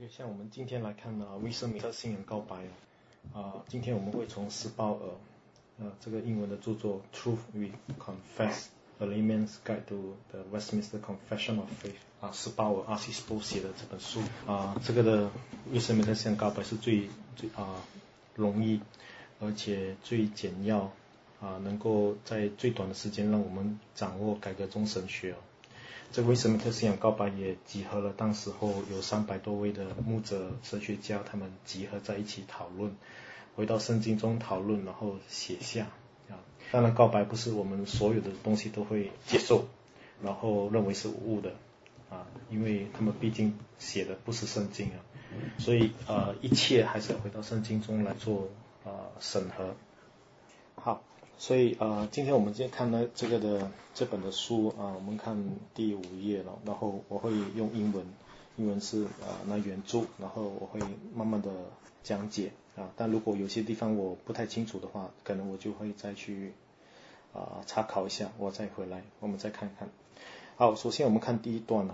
OK， 像我们今天来看威瑟米特信仰告白今天我们会从斯鲍尔这个英文的著作 Truth We Confess A Layman's Guide to the Westminster Confession of Faith 斯鲍尔R.C. Sproul 写的这本书这个的威瑟米特信仰告白是最容易而且最简要能够在最短的时间让我们掌握改革宗神学这个威瑟米特信仰告白也集合了当时候有300多位的牧者神学家，他们集合在一起讨论，回到圣经中讨论，然后写下当然告白不是我们所有的东西都会接受，然后认为是误的因为他们毕竟写的不是圣经所以一切还是要回到圣经中来做审核。好，所以今天我们看呢这本的书我们看第5页了，然后我会用英文是那原著，然后我会慢慢的讲解但如果有些地方我不太清楚的话，可能我就会再去查考一下，我再回来我们再看看。好，首先我们看第一段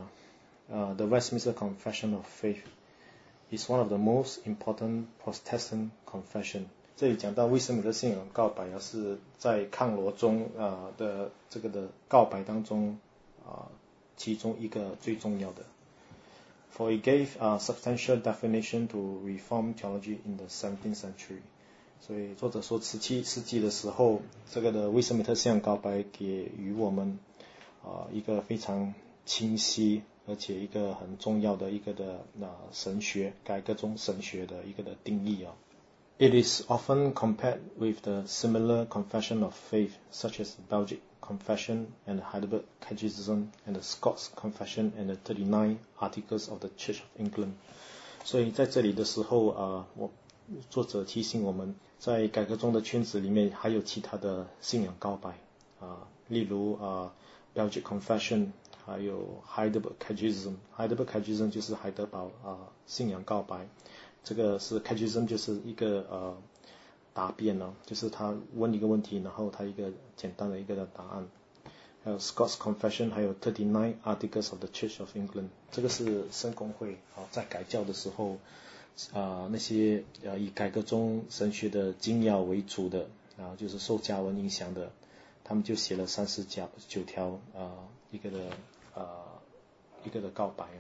The Westminster Confession of Faith is one of the most important Protestant confession。这里讲到威瑟米特信仰告白是在抗罗宗的这个的告白当中其中一个最重要的。For it gave a substantial definition to Reformed theology in the 17th century。所以作者说17世纪的时候，这个的威瑟米特信仰告白给予我们一个非常清晰而且一个很重要的一个的神学改革中神学的一个的定义It is often compared with the similar confession of faith, such as the Belgic Confession and the Heidelberg Catechism and the Scots Confession and the 39 Articles of the Church of England. 所以在这里的时候作者提醒我们，在改革中的圈子里面还有其他的信仰告白例如Belgic Confession 还有 Heidelberg Catechism。Heidelberg Catechism 就是海德堡信仰告白，这个是 Catechism 就是一个答辩就是他问一个问题，然后他一个简单的一个的答案。还有 Scots Confession， 还有39 Articles of the Church of England， 这个是圣公会在改教的时候那些以改革中神学的精要为主的就是受加文影响的，他们就写了39条一个的告白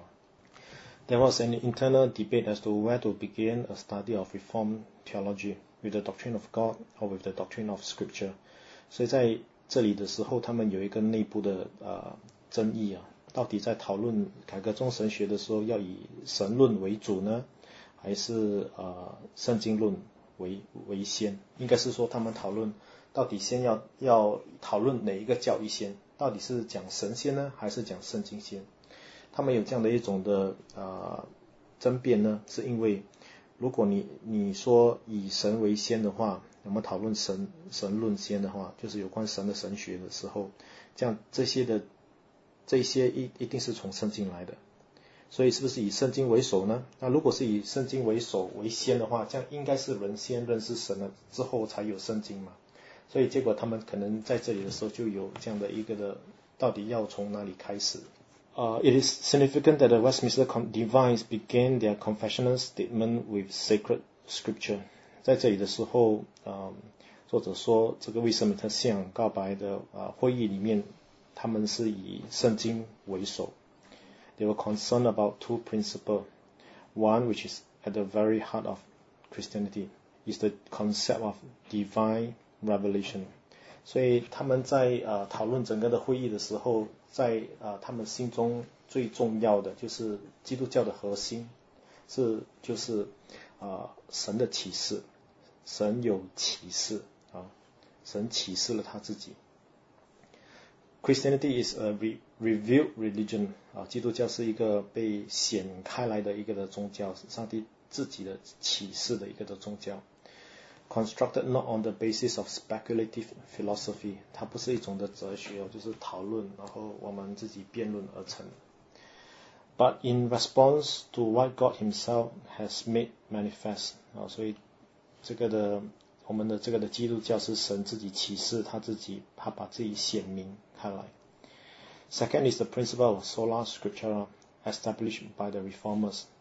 There was an internal debate as to where to begin a study of Reformed theology, with the doctrine of God or with the doctrine of Scripture. 所以在这里的时候，他们有一个内部的争议到底在讨论改革宗神学的时候，要以神论为主呢，还是圣经论为先？应该是说他们讨论到底先要讨论哪一个教义先，到底是讲神先呢，还是讲圣经先？他们有这样的一种的争辩呢，是因为如果你说以神为先的话，我们讨论神论先的话，就是有关神的神学的时候，这样这些一定是从圣经来的，所以是不是以圣经为首呢？那如果是以圣经为首为先的话，这样应该是人先认识神了之后才有圣经嘛，所以结果他们可能在这里的时候就有这样的一个的到底要从哪里开始It is significant that the Westminster Divines began their confessional statement with sacred scripture. 在这里的时候作者说这个威瑟米特信仰告白的会议里面，他们是以圣经为首。They were concerned about 2 principles. One, which is at the very heart of Christianity, is the concept of divine revelation. 所以他们在讨论整个的会议的时候，在他们心中最重要的就是基督教的核心就是神的启示，神有启示神启示了他自己。Christianity is a revealed religion 基督教是一个被显开来的一个的宗教，上帝自己的启示的一个的宗教。Constructed not on the basis of speculative philosophy， 它不是一种的哲学就是讨论然后我们自己辩论而成。But in response to what God himself has made manifest， 所以我们的这个的基督教是神自己启示他自己，他把自己显明开来。Second is the principle of sola scriptura established by the reformers.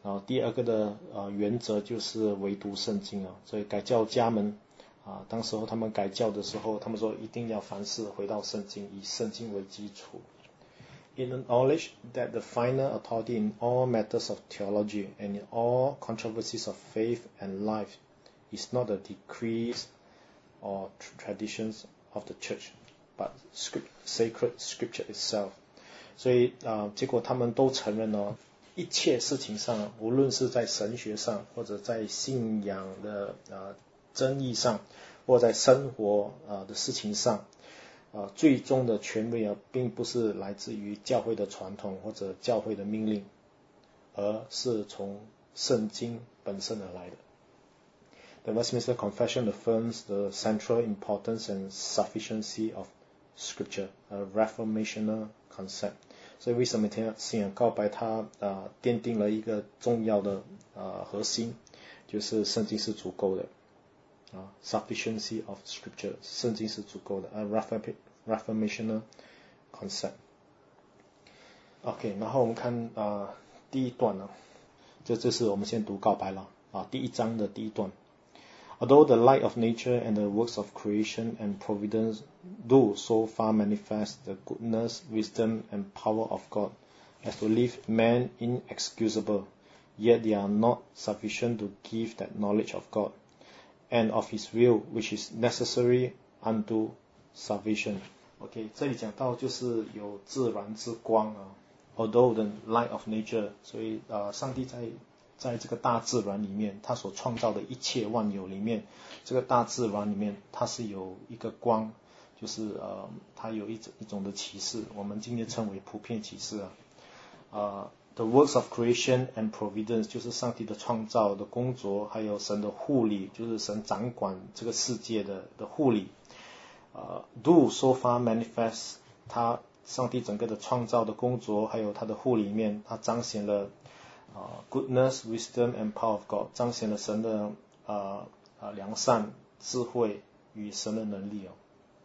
第二个的原则就是唯独圣经所以改教家们当时候他们改教的时候，他们说一定要凡事回到圣经，以圣经为基础。In the knowledge that the final authority in all matters of theology and in all controversies of faith and life is not the decrees or traditions of the church, but sacred scripture itself. 所以结果他们都承认一切事情上，无论是在神学上，或者在信仰的争议上，或在生活的事情上，最终的权威并不是来自于教会的传统或者教会的命令，而是从圣经本身而来的。The Westminster Confession affirms the central importance and sufficiency of Scripture, a reformational concept. 所以为什么信仰告白它奠定了一个重要的核心，就是圣经是足够的。Sufficiency of Scripture, 圣经是足够的。A reformational concept. OK, 然后我们看第一段这是我们先读告白了第一章的第一段。Although the light of nature and the works of creation and providence do so far manifest the goodness, wisdom, and power of God as to leave man inexcusable, yet they are not sufficient to give that knowledge of God and of His will, which is necessary unto salvation. OK, 这里讲到就是有自然之光Although the light of nature, 所以上帝在这个大自然里面，他所创造的一切万有里面，这个大自然里面它是有一个光，就是它有一种的启示，我们今天称为普遍启示The works of creation and providence 就是上帝的创造的工作，还有神的护理，就是神掌管这个世界的护理do so far manifest 他上帝整个的创造的工作，还有他的护理里面，他彰显了goodness, wisdom, and power of God， 彰显了神的良善、智慧与神的能力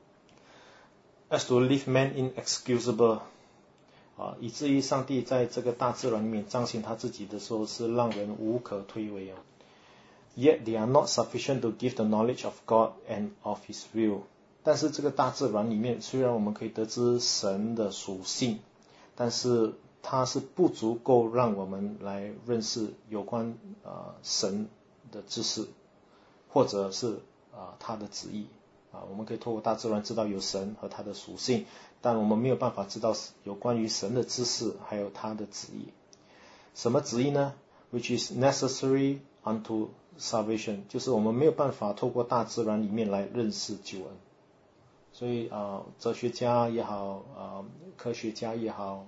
As to leave man inexcusable，以至于上帝在这个大自然里面彰显他自己的时候，是让人无可推诿Yet they are not sufficient to give the knowledge of God and of His will。但是这个大自然里面，虽然我们可以得知神的属性，但是它是不足够让我们来认识有关神的知识，或者是他的旨意我们可以透过大自然知道有神和他的属性，但我们没有办法知道有关于神的知识还有他的旨意。什么旨意呢？ Which is necessary unto salvation， 就是我们没有办法透过大自然里面来认识救恩。所以哲学家也好科学家也好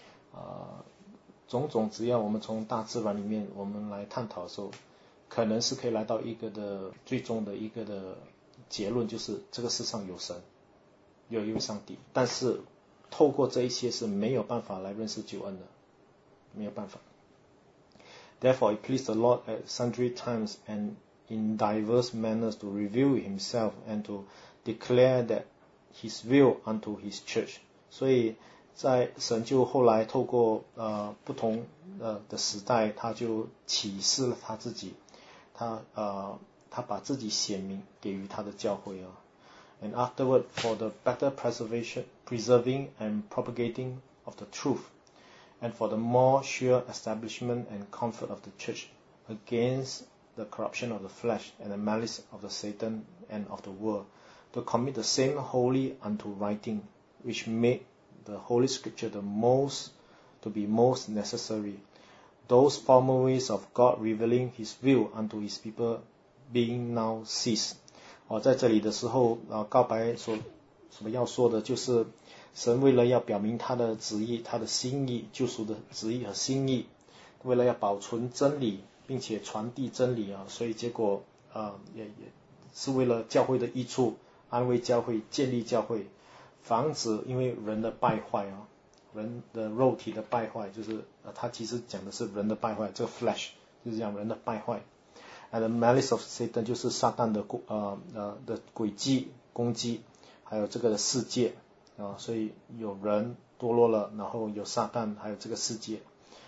种种，只要我们从大自然里面我们来探讨的时候，可能是可以来到一个的最终的一个的结论，就是这个世上有神，有一位上帝，但是透过这一些是没有办法来认识救恩的，没有办法。Therefore it pleased the Lord at sundry times and in diverse manners to reveal Himself and to declare that His will unto His church。 所以在神就后来透过不同的时代，他就启示了他自己，他把自己显明给予他的教会And afterward, for the better preserving and propagating of the truth, and for the more sure establishment and comfort of the church against the corruption of the flesh and the malice of the Satan and of the world, to commit the same wholly unto writing, which made the Holy Scripture to be most necessary, those former ways of God revealing His will unto His people being now ceased。在这里的时候告白所要说的就是神为了要表明他的旨意，他的心意，救赎的旨意和心意，为了要保存真理并且传递真理所以结果也是为了教会的益处，安慰教会，建立教会，防止因为人的败坏人的肉体的败坏，就是他其实讲的是人的败坏，这个 flesh 就是讲人的败坏。And the malice of Satan 就是撒旦的诡计攻击，还有这个的世界所以有人堕落了，然后有撒旦，还有这个世界。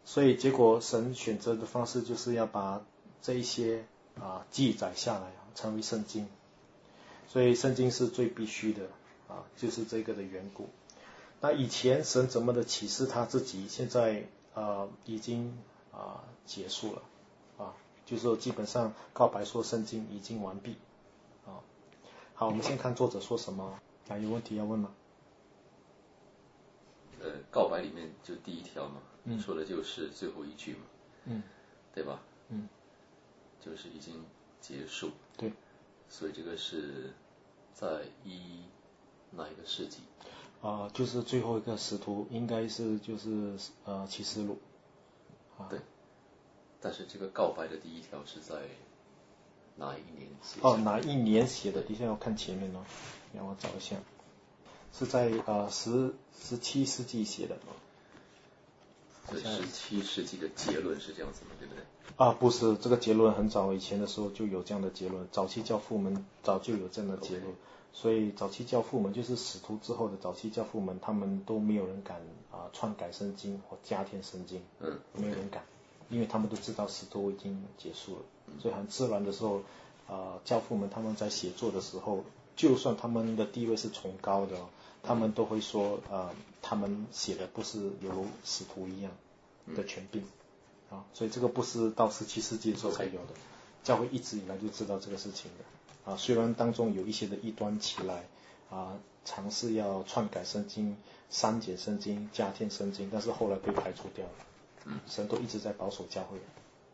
所以结果神选择的方式就是要把这一些记载下来，成为圣经。所以圣经是最必须的就是这个的缘故。那以前神怎么的启示他自己，现在已经结束了就是说基本上告白说圣经已经完毕好，我们先看作者说什么有问题要问吗？ 告白里面就第一条嘛，你说的就是最后一句嘛，对吧？就是已经结束。 对。 所以这个是在哪一个世纪？ 就是最后一个使徒，应该是就是启示录。 对。但是这个告白的第一条是在哪一年写的？ 哪一年写的？等一下要看前面让我找一下。是在17世纪写的。 所以17世纪的结论是这样子的，对不对？ 不是，这个结论很早以前的时候就有这样的结论，早期教父们早就有这样的结论。所以早期教父们就是使徒之后的早期教父们，他们都没有人敢篡改圣经或加添圣经，没有人敢，因为他们都知道使徒已经结束了，所以很自然的时候教父们他们在写作的时候，就算他们的地位是崇高的他们都会说他们写的不是有使徒一样的权柄所以这个不是到17世纪的时候才有的，教会一直以来就知道这个事情的虽然当中有一些的异端起来尝试要篡改圣经、删减圣经、加添圣经，但是后来被排除掉了神都一直在保守教会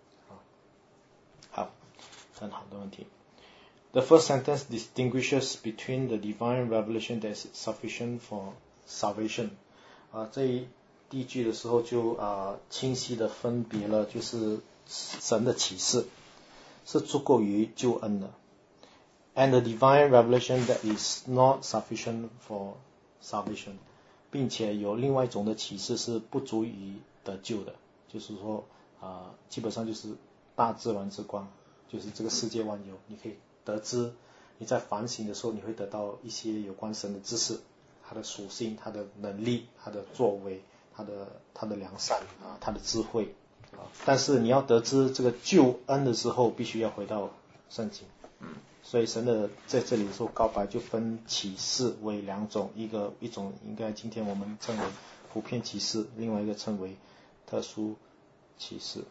好，很好的问题。The first sentence distinguishes between the divine revelation that is sufficient for salvation. 第一句的时候就清晰的分别了，就是神的启示是足够于救恩的 ，and the divine revelation that is not sufficient for salvation. 并且有另外一种的启示是不足以得救的，就是说基本上就是大自然之光，就是这个世界万有，你可以得知，你在反省的时候你会得到一些有关神的知识，他的属性、他的能力、他的作为、他的良善他的智慧但是你要得知这个救恩的时候必须要回到圣经所以神的在这里的时候告白就分启示为两种，一种应该今天我们称为普遍启示，另外一个称为特殊启示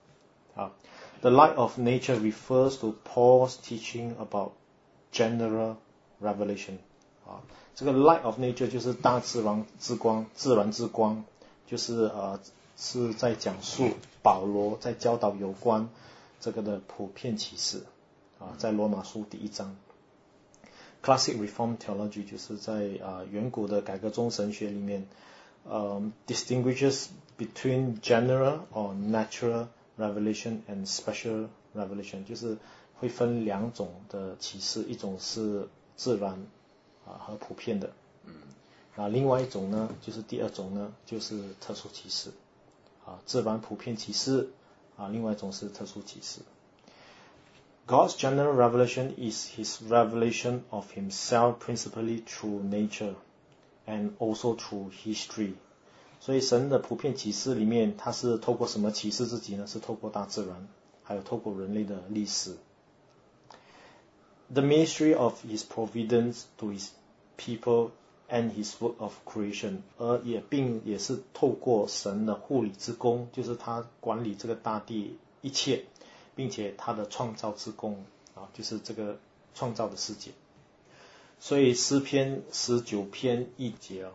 The light of nature refers to Paul's teaching about general revelation. 这个 light of nature 就是大自然之光，自然之光，就是是在讲述保罗在教导有关这个的普遍启示在罗马书第1章。Classic Reformed Theology 就是在远古的改革宗神学里面distinguishes between general or natural revelation and special revelation, 就是会分两种的启示，一种是自然和普遍的另外一种呢就是第二种呢就是特殊启示自然普遍启示另外一种是特殊启示。God's general revelation is his revelation of himself principally through nature and also through history. 所以神的普遍启示里面，他是透过什么启示自己呢？是透过大自然，还有透过人类的历史。The mystery of his providence to his people and his work of creation. 而也是透过神的护理之功，就是他管理这个大地一切，并且他的创造之功就是这个创造的世界。所以诗篇19篇1节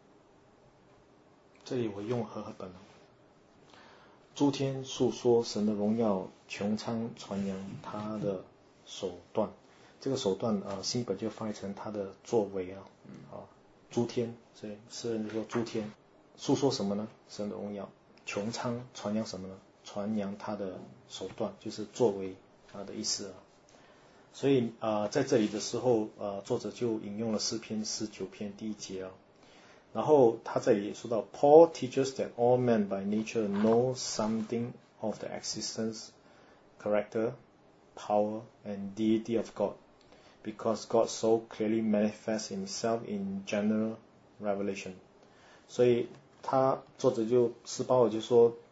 这里我用和合本诸天述说神的荣耀，穹苍传扬他的手段。这个手段新本就翻译成他的作为诸天，所以诗人就说诸天述说什么呢？神的荣耀。穹苍传扬什么呢？传扬他的手段，就是作为的意思所以在这里的时候作者就引用了诗篇19篇第1节然后他这里也说到 Paul teaches that all men by nature know something of the existence, character, power, and deity of God, because God so clearly manifests himself in general revelation. 所以作者就施鲍尔就说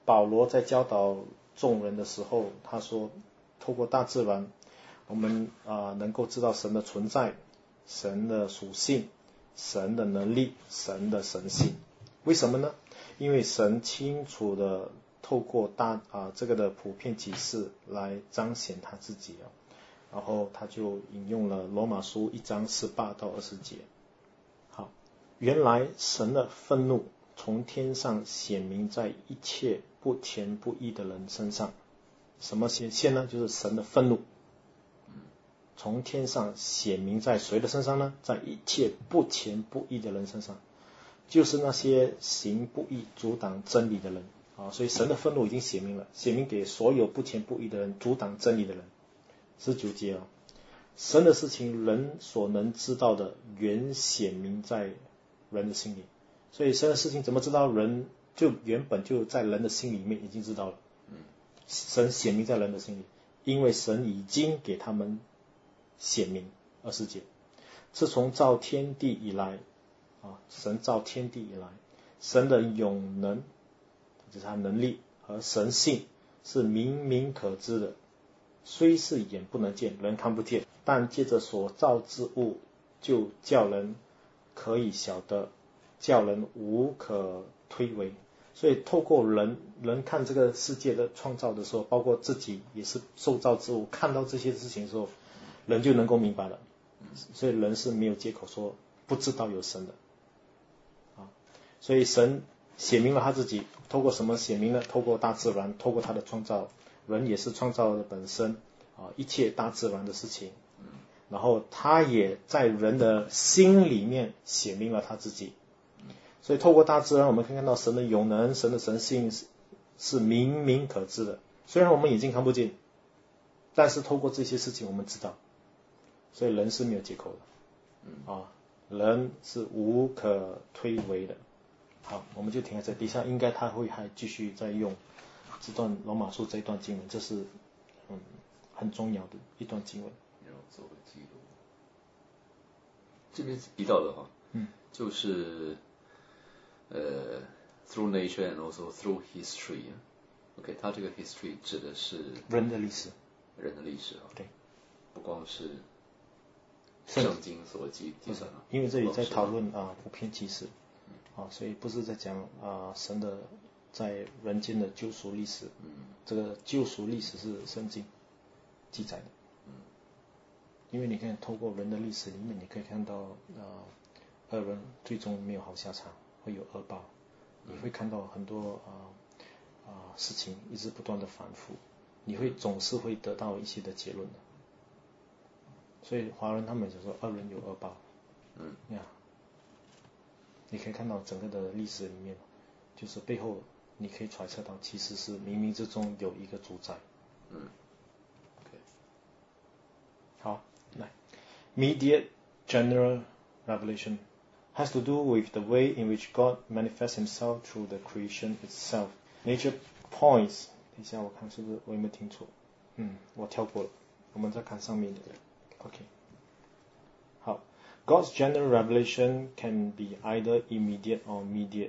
保罗在教导众人的时候，他说透过大自然我们能够知道神的存在，神的属性，神的能力，神的神性。为什么呢？因为神清楚的透过这个的普遍启示来彰显他自己。然后他就引用了罗马书1章18到20节。好，原来神的愤怒从天上显明在一切不虔不义的人身上。什么显现呢？就是神的愤怒从天上显明在谁的身上呢？在一切不虔不义的人身上，就是那些行不义阻挡真理的人。所以神的愤怒已经显明了，显明给所有不虔不义的人，阻挡真理的人。19节神的事情人所能知道的原显明在人的心里。所以神的事情怎么知道？人就原本就在人的心里面已经知道了。神显明在人的心里，因为神已经给他们显明。20节，自从造天地以来，神造天地以来，神的永能，就是他能力和神性是明明可知的，虽是眼不能见，人看不见，但借着所造之物，就叫人可以晓得，叫人无可推诿。所以透过人看这个世界的创造的时候，包括自己也是受造之物，看到这些事情的时候，人就能够明白了。所以人是没有借口说不知道有神的。所以神显明了他自己，透过什么显明呢？透过大自然，透过他的创造，人也是创造的本身，一切大自然的事情。然后他也在人的心里面显明了他自己。所以透过大自然我们可以看到神的永能，神的神性是明明可知的，虽然我们眼睛看不见，但是透过这些事情我们知道。所以人是没有借口的，人是无可推诿的。好，我们就停在这，底下应该他会还继续再用这段罗马书这一段经文，这是很重要的一段经文。 要做个记录。这边提到的就是 through nature and also through history。OK， 他这个 history 指的是人的历史， 对，不光是圣经所记载的， 因为这里在讨论普遍启示，所以不是在讲神的在人间的救赎历史。这个救赎历史是圣经记载的。因为你看透过人的历史里面，你可以看到恶人最终没有好下场，会有恶报。你会看到很多事情一直不断的反复，你会总是会得到一些的结论的。所以华人他们就说恶人有恶报。你可以看到整个的历史里面，就是背后你可以揣测到其实是冥冥之中有一个主宰。好，来 ，Immediate general revelation has to do with the way in which God manifests himself through the creation itself. Nature points， 等一下我看是不是我有没有听错？我跳过了，我们再看上面的。OK， 好 ，God's general revelation can be either immediate or mediate.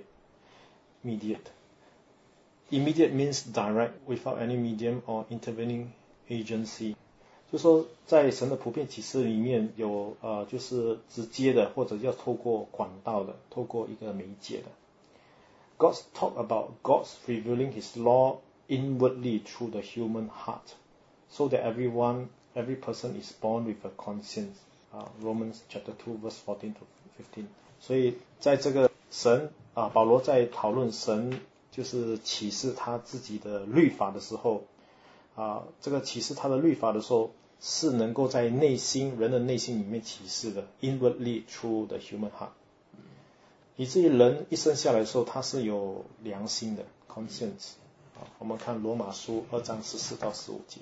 Immediate means direct, without any medium or intervening agency. 就说在神的普遍启示里面有就是直接的，或者要透过管道的，透过一个媒介的。God's talk about God's revealing his law inwardly through the human heart, so that every person is born with a conscience. Romans chapter 2 verse 14 to 15. 所以在这个神保罗在讨论神就是启示他自己的律法的时候，这个启示他的律法的时候，是能够在内心人的内心里面启示的 ，inwardly through the human heart， 以至于人一生下来的时候，他是有良心的 conscience。我们看罗马书2章14到15节。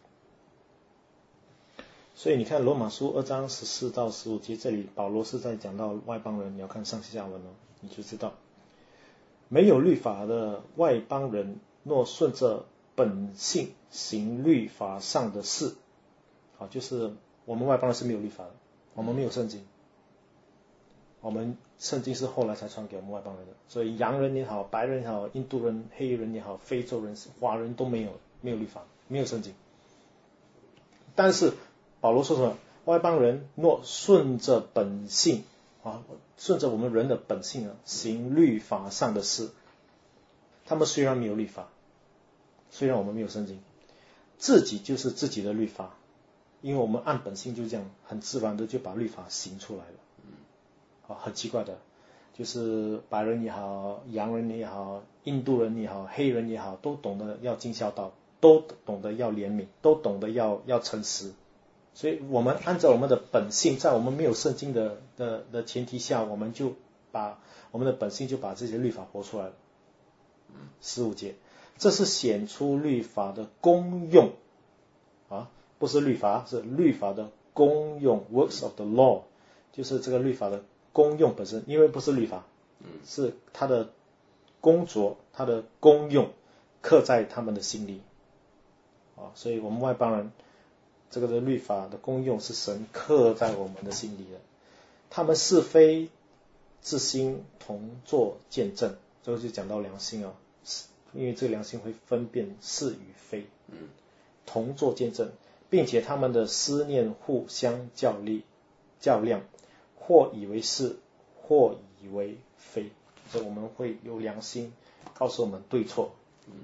所以你看罗马书2章14到15节，这里保罗是在讲到外邦人，你要看上下文你就知道，没有律法的外邦人，若顺着本性行律法上的事，就是我们外邦人是没有律法的，我们没有圣经， 我们圣经是后来才传给我们外邦人的，所以洋人也好，白人也好，印度人、黑人也好，非洲人、华人都没有律法，没有圣经。但是保罗说什么？外邦人若顺着本性顺着我们人的本性行律法上的事，他们虽然没有律法，虽然我们没有圣经，自己就是自己的律法，因为我们按本性就这样很自然的就把律法行出来了。很奇怪的，就是白人也好，洋人也好，印度人也好，黑人也好，都懂得要尽孝道，都懂得要怜悯，都懂得要诚实。所以我们按照我们的本性，在我们没有圣经的前提下，我们就把我们的本性就把这些律法活出来了。15节，这是显出律法的功用不是律法，是律法的功用 works of the law， 就是这个律法的功用本身，因为不是律法，是它的工作，它的功用刻在他们的心里所以我们外邦人这个的律法的功用是神刻在我们的心里的。他们是非之心同作见证，这个就讲到良心因为这个良心会分辨是与非，同作见证，并且他们的思念互相较量，或以为是，或以为非。所以我们会有良心告诉我们对错。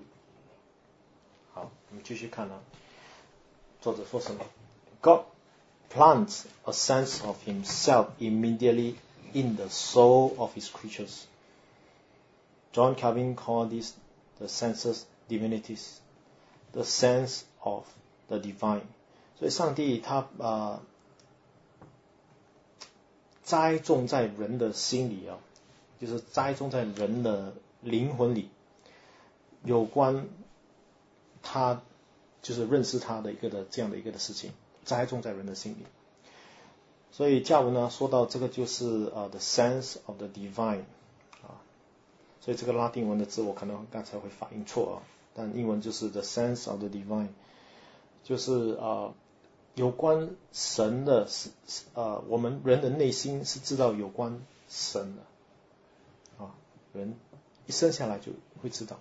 好，我们继续看作者说什么 God plants a sense of himself immediately in the soul of his creatures. John Calvin called this the senses divinities, the sense of the divine. 所以上帝他栽种在人的心里就是栽种在人的灵魂里，有关他就是认识他的这样的一个的事情，栽种在人的心里。所以加文呢说到这个就是the sense of the divine所以这个拉丁文的字我可能刚才会发音错但英文就是 the sense of the divine， 就是有关神的我们人的内心是知道有关神的人一生下来就会知道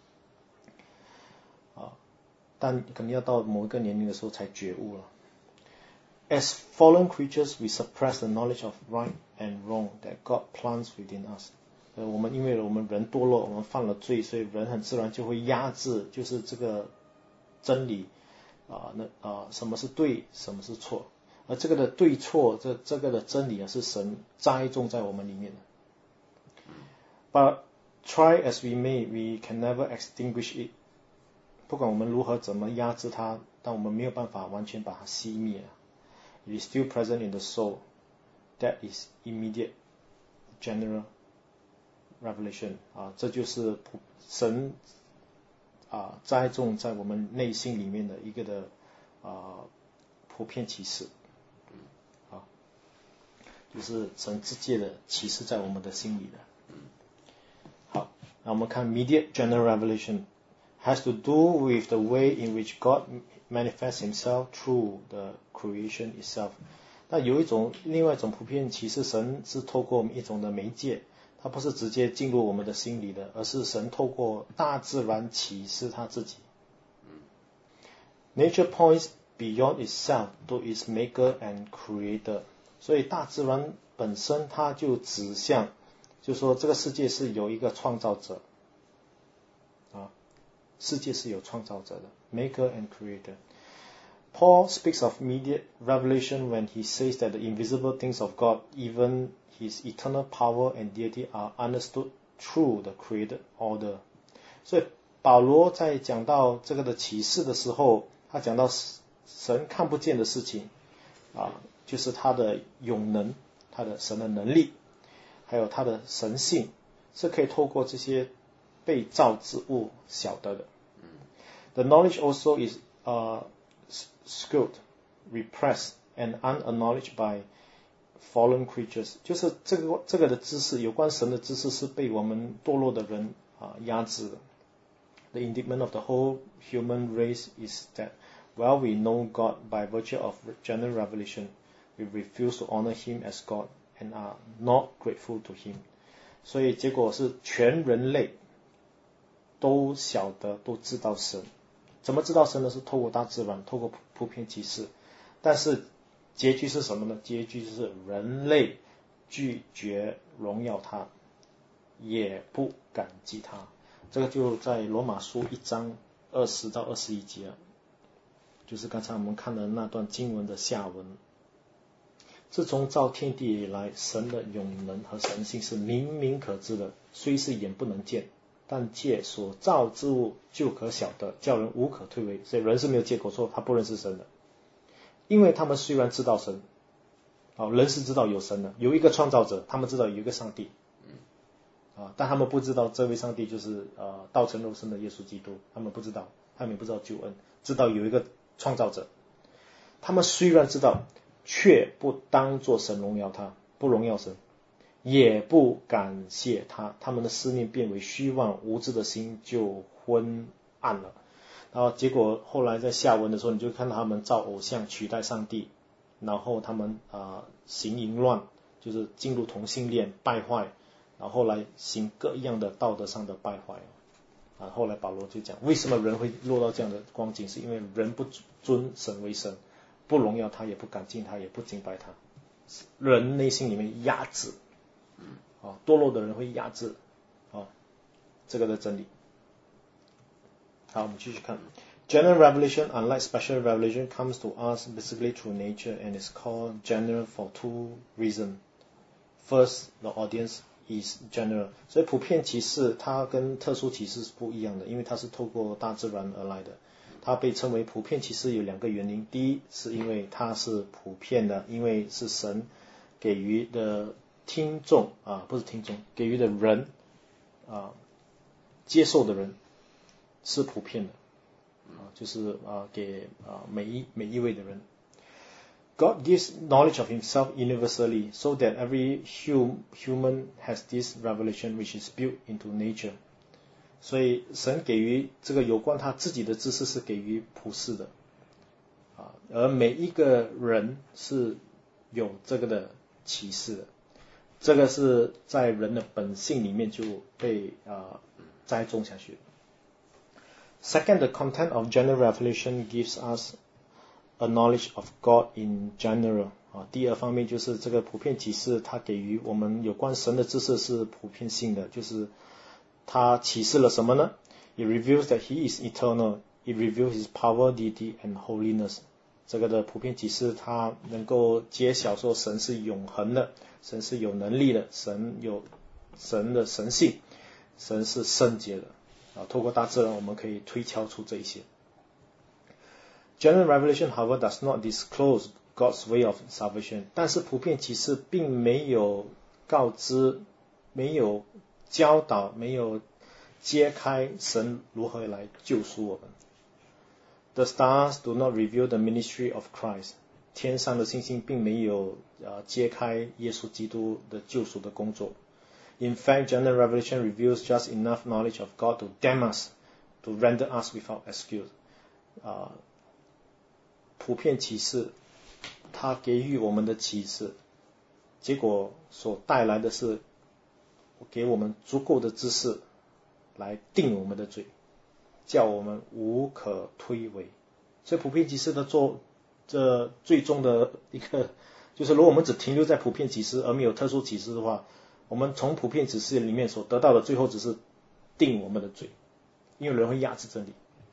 但可能要到某一个年龄的时候才觉悟了。As fallen creatures, we suppress the knowledge of right and wrong that God plants within us. 我们因为我们人堕落，我们犯了罪，所以人很自然就会压制，就是这个真理什么是对，什么是错。而这个的对错，这个的真理是神栽种在我们里面的。But try as we may, we can never extinguish it. 不管我们如何怎么压制它，但我们没有办法完全把它熄灭。It is still present in the soul. That is immediate general revelation. 这就是神栽种在我们内心里面的一个的普遍启示。就是神直接的启示在我们的心里的。好，那我们看 immediate general revelation has to do with the way in which God manifests himself through the creation itself. 那有另外一种普遍启示，神是透过一种的媒介，它不是直接进入我们的心里的，而是神透过大自然启示他自己。Nature points beyond itself to its maker and creator. 所以大自然本身它就指向，就是说这个世界是有一个创造者世界是有创造者的 Maker and Creator. Paul speaks of immediate revelation when he says that the invisible things of God, even his eternal power and deity, are understood through the created order. 所以保罗在讲到这个的启示的时候，他讲到神看不见的事情就是他的永能，他的神的能力，还有他的神性，是可以透过这些被造之物晓得的。The knowledge also is skewed, repressed, and unacknowledged by fallen creatures. 就是这个的知识，有关神的知识是被我们堕落的人压制的。The indictment of the whole human race is that while we know God by virtue of general revelation, we refuse to honor him as God and are not grateful to him。 所以结果是全人类都晓得都知道神。怎么知道神呢？是透过大自然，透过普遍启示。但是结局是什么呢？结局是人类拒绝荣耀他，也不感激他。这个就在罗马书1章20到21节，就是刚才我们看的那段经文的下文。自从造天地以来，神的永能和神性是明明可知的，虽是眼不能见，但借所造之物就可晓得，叫人无可推诿。所以人是没有借口说他不认识神的，因为他们虽然知道神，人是知道有神的，有一个创造者，他们知道有一个上帝，但他们不知道这位上帝就是道成肉身的耶稣基督，他们不知道，他们也不知道救恩，知道有一个创造者。他们虽然知道，却不当作神荣耀他，不荣耀神，也不感谢他，他们的思念变为虚妄，无知的心就昏暗了。然后结果后来在下文的时候，你就看到他们造偶像取代上帝，然后他们行淫乱，就是进入同性恋，败坏，然后后来行各样的道德上的败坏。后来保罗就讲，为什么人会落到这样的光景，是因为人不尊神为神，不荣耀他，也不感敬他，也不敬拜他，人内心里面压制，堕落的人会压制这个的真理。好，我们继续看。General revelation, unlike special revelation, comes to us basically through nature and is called general for two reasons. First, the audience is general. 所以普遍启示它跟特殊启示是不一样的，因为它是透过大自然而来的。它被称为普遍启示有2个原因。第一，是因为它是普遍的，因为是神给予的听众不是听众，给予的人接受的人是普遍的，就是给每一位的人。God gives knowledge of himself universally so that every human has this revelation which is built into nature. 所以神给予这个有关他自己的知识是给予普世的，而每一个人是有这个的启示的，这个是在人的本性里面就被栽种下去。Second, the content of general revelation gives us a knowledge of God in general. 第二方面就是这个普遍启示，它给予我们有关神的知识是普遍性的，就是它启示了什么呢？ It reveals that he is eternal. It reveals his power, deity, and holiness. 这个的普遍启示，它能够揭晓说神是永恒的，神是有能力的，神有神的神性，神是圣洁的。透过大自然我们可以推敲出这一些。General revelation, however, does not disclose God's way of salvation. 但是普遍启示并没有告知，没有教导，没有揭开神如何来救赎我们。The stars do not reveal the ministry of Christ. 天上的星星并没有揭开耶稣基督的救赎的工作。In fact, general revelation reveals just enough knowledge of God to damn us, to render us without excuse. 普遍启示，它给予我们的启示，结果所带来的是给我们足够的知识来定我们的罪，叫我们无可推诿。所以普遍启示的这最终的一个，就是如果我们只停留在普遍启示而没有特殊启示的话，我们从普遍启示里面所得到的最后只是定我们的罪，因为人会压制真理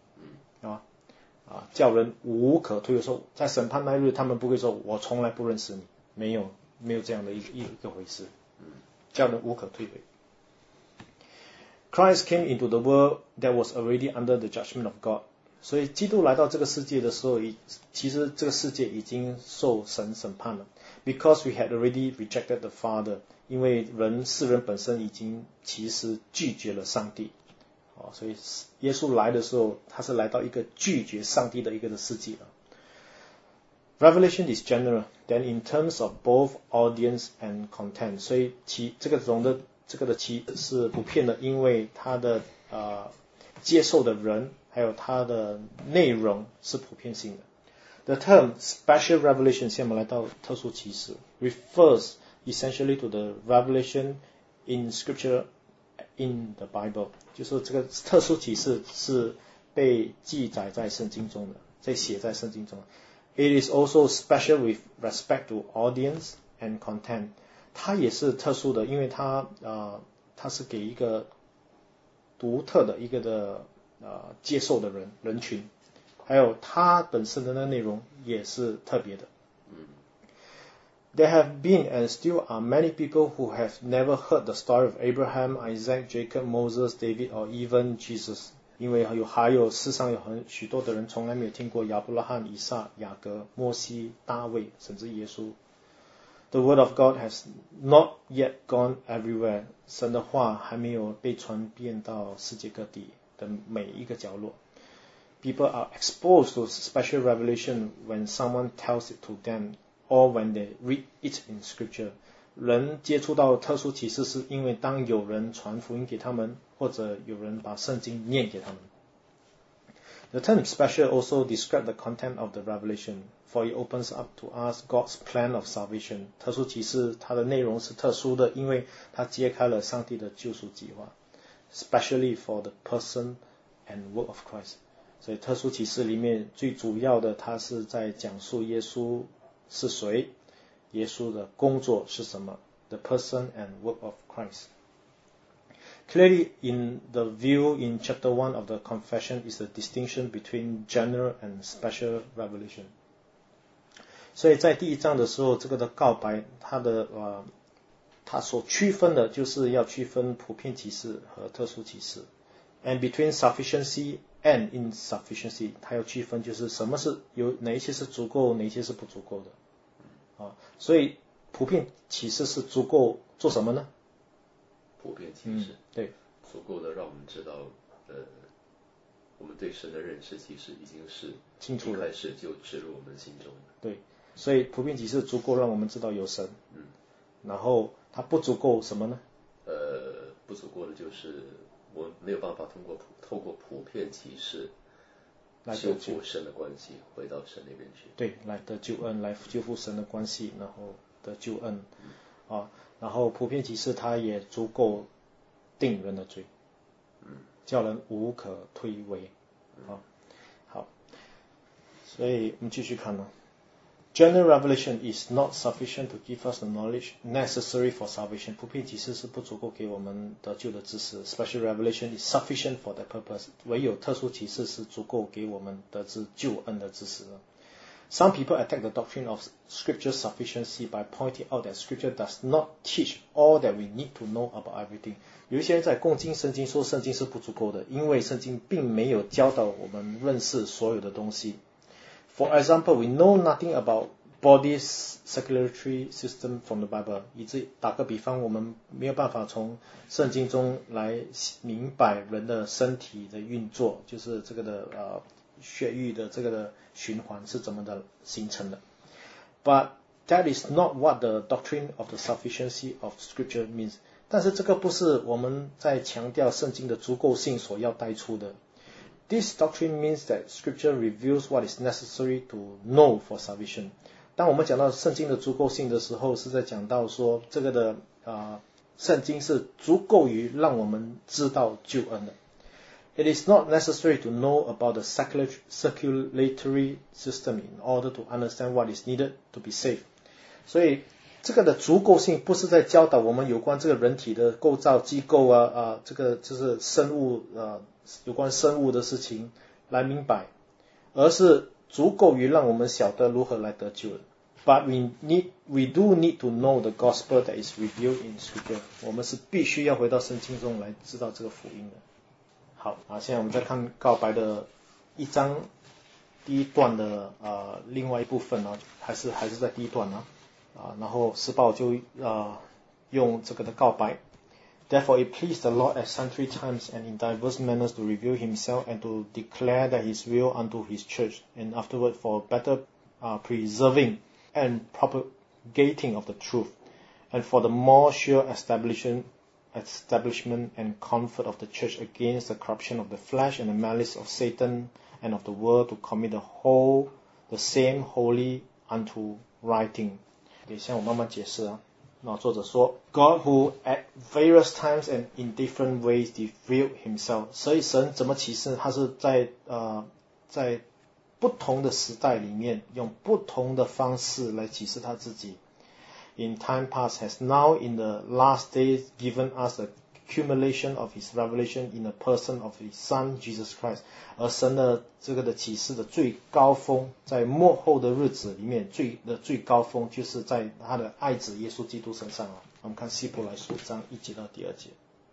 叫人无可推诿。说在审判那日他们不会说我从来不认识你，没有这样的一个回事，叫人无可推诿。Christ came into the world that was already under the judgment of God. 所以基督来到这个世界的时候，其实这个世界已经受神审判了。Because we had already rejected the Father. 因为世人本身已经其实拒绝了上帝。所以耶稣来的时候，他是来到一个拒绝上帝的一个的世界。Revelation is general, then in terms of both audience and content. 所以这个的其是普遍的，因为它的接受的人还有它的内容是普遍性的。The term special revelation, 现在我们来到特殊启示 refers essentially to the revelation in Scripture in the Bible， 就是这个特殊启示是被记载在圣经中的，在写在圣经中的。It is also special with respect to audience and content， 它也是特殊的，因为它是给一个独特的一个的接受的人群，还有它本身的那个内容也是特别的。There have been and still are many people who have never heard the story of Abraham, Isaac, Jacob, Moses, David, or even Jesus. 因为还有世上有许多的人从来没有听过亚伯拉罕、以撒、雅各、摩西、大卫，甚至耶稣。The word of God has not yet gone everywhere. 神的话还没有被传遍到世界各地的每一个角落。People are exposed to special revelation when someone tells it to them.Or when they read it in Scripture， 人接触到特殊启示是因为当有人传福音给他们，或者有人把圣经念给他们。The term special also describes the content of the revelation, for it opens up to us God's plan of salvation. 特殊启示它的内容是特殊的，因为它揭开了上帝的救赎计划 ，especially for the person and work of Christ。所以特殊启示里面最主要的，它是在讲述耶稣是谁？耶稣的工作是什么 ？The person and work of Christ. Clearly, in the view in chapter 1 of the confession is the distinction between general and special revelation. 所以在第一章的时候，这个的告白，它所区分的就是要区分普遍启示和特殊启示。And between sufficiency and insufficiency， 它要区分就是什么是有哪一些是足够，哪一些是不足够的。所以普遍启示是足够做什么呢？ 普遍启示， 对， 足够的让我们知道，我们对神的认识其实已经是清楚了， 一开始就植入我们心中的。 对，所以普遍启示足够让我们知道有神。然后它不足够什么呢？ 不足够的就是我们没有办法透过普遍启示来修复神的关系，回到神那边去。 对，来的救恩，来修复神的关系，然后的救恩。然后普遍启示它也足够定人的罪，叫人无可推诿。好，所以我们继续看呢。General revelation is not sufficient to give us the knowledge necessary for salvation. 普遍启示是不足够给我们得救的知识。Special revelation is sufficient for that purpose. 唯有特殊启示是足够给我们得知救恩的知识。Some people attack the doctrine of Scripture's sufficiency by pointing out that Scripture does not teach all that we need to know about everything. 有一些人在攻击圣经，说圣经是不足够的，因为圣经并没有教导我们认识所有的东西。For example, we know nothing about body's circulatory system from the Bible. 以致打个比方，我们没有办法从圣经中来明白人的身体的运作，就是这个的血液的这个的循环是怎么的形成的。But that is not what the doctrine of the sufficiency of Scripture means. 但是这个不是我们在强调圣经的足够性所要带出的。This doctrine means that Scripture reveals what is necessary to know for salvation. 当我们讲到圣经的足够性的时候，是在讲到说这个的圣经是足够于让我们知道救恩的。It is not necessary to know about the circulatory system in order to understand what is needed to be saved. 所以这个的足够性不是在教导我们有关这个人体的构造机构这个就是生物有关生物的事情来明白，而是足够于让我们晓得如何来得救的。But we do need to know the gospel that is revealed in Scripture. 我们是必须要回到圣经中来知道这个福音的。好，现在我们再看告白的一章第一段的另外一部分还是在第一段然后施暴就用这个的告白。Therefore it pleased the Lord at sundry times and in diverse manners to reveal himself and to declare that his will unto his church, and afterward for better preserving and propagating of the truth, and for the more sure establishment and comfort of the church against the corruption of the flesh and the malice of Satan and of the world, to commit the same wholly unto writing. 等一下我慢慢解释那作者说 God who at various times and in different ways revealed himself， 所以神怎么启示，他是在不同的时代里面用不同的方式来启示他自己。In time past has now in the last days given us a accumulation of his revelation in the person of his son Jesus Christ， 而神的这个的启示的最高峰，在末后的日子里面最高峰就是在他的爱子耶稣基督身上了。我们看希伯来书章1节到2节。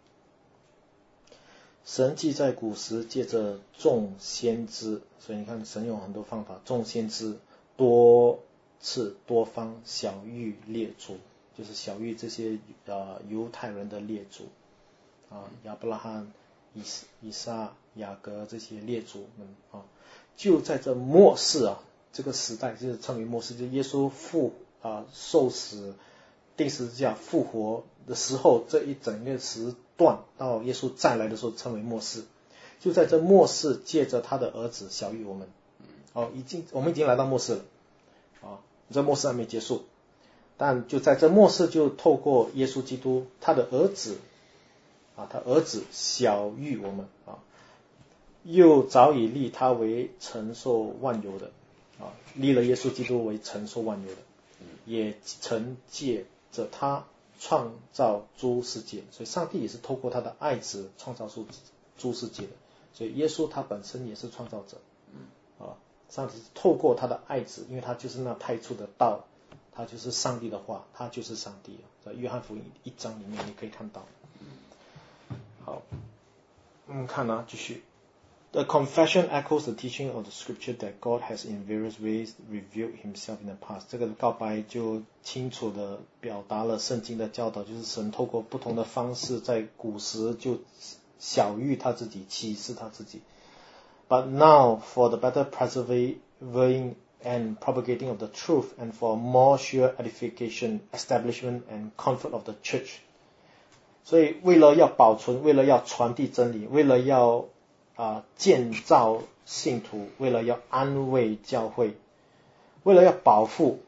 神既在古时借着众先知，所以你看神用很多方法，众先知多次多方晓谕列祖，就是晓谕这些犹太人的列祖亚伯拉罕、以撒、雅各这些列祖们就在这末世这个时代就是称为末世，就是耶稣受死、钉十字架、复活的时候，这一整个时段到耶稣再来的时候称为末世。就在这末世，借着他的儿子晓谕我们。我们已经来到末世了。这末世还没结束，但就在这末世，就透过耶稣基督他的儿子他儿子晓谕我们又早已立他为承受万有的立了耶稣基督为承受万有的，也曾借着他创造诸世界，所以上帝也是透过他的爱子创造诸世界的，所以耶稣他本身也是创造者上帝透过他的爱子，因为他就是那太初的道，他就是上帝的话，他就是上帝在约翰福音1章里面你可以看到。好，我们看继续。The confession echoes the teaching of the scripture that God has in various ways revealed himself in the past。 这个告白就清楚的表达了圣经的教导，就是神透过不同的方式在古时就晓谕他自己，启示他自己。But now for the better persevering and propagating of the truth and for more sure edification, establishment and comfort of the church。 所以为了要保存，为了要传递真理，为了要建造信徒，为了要安慰教会，为了要保护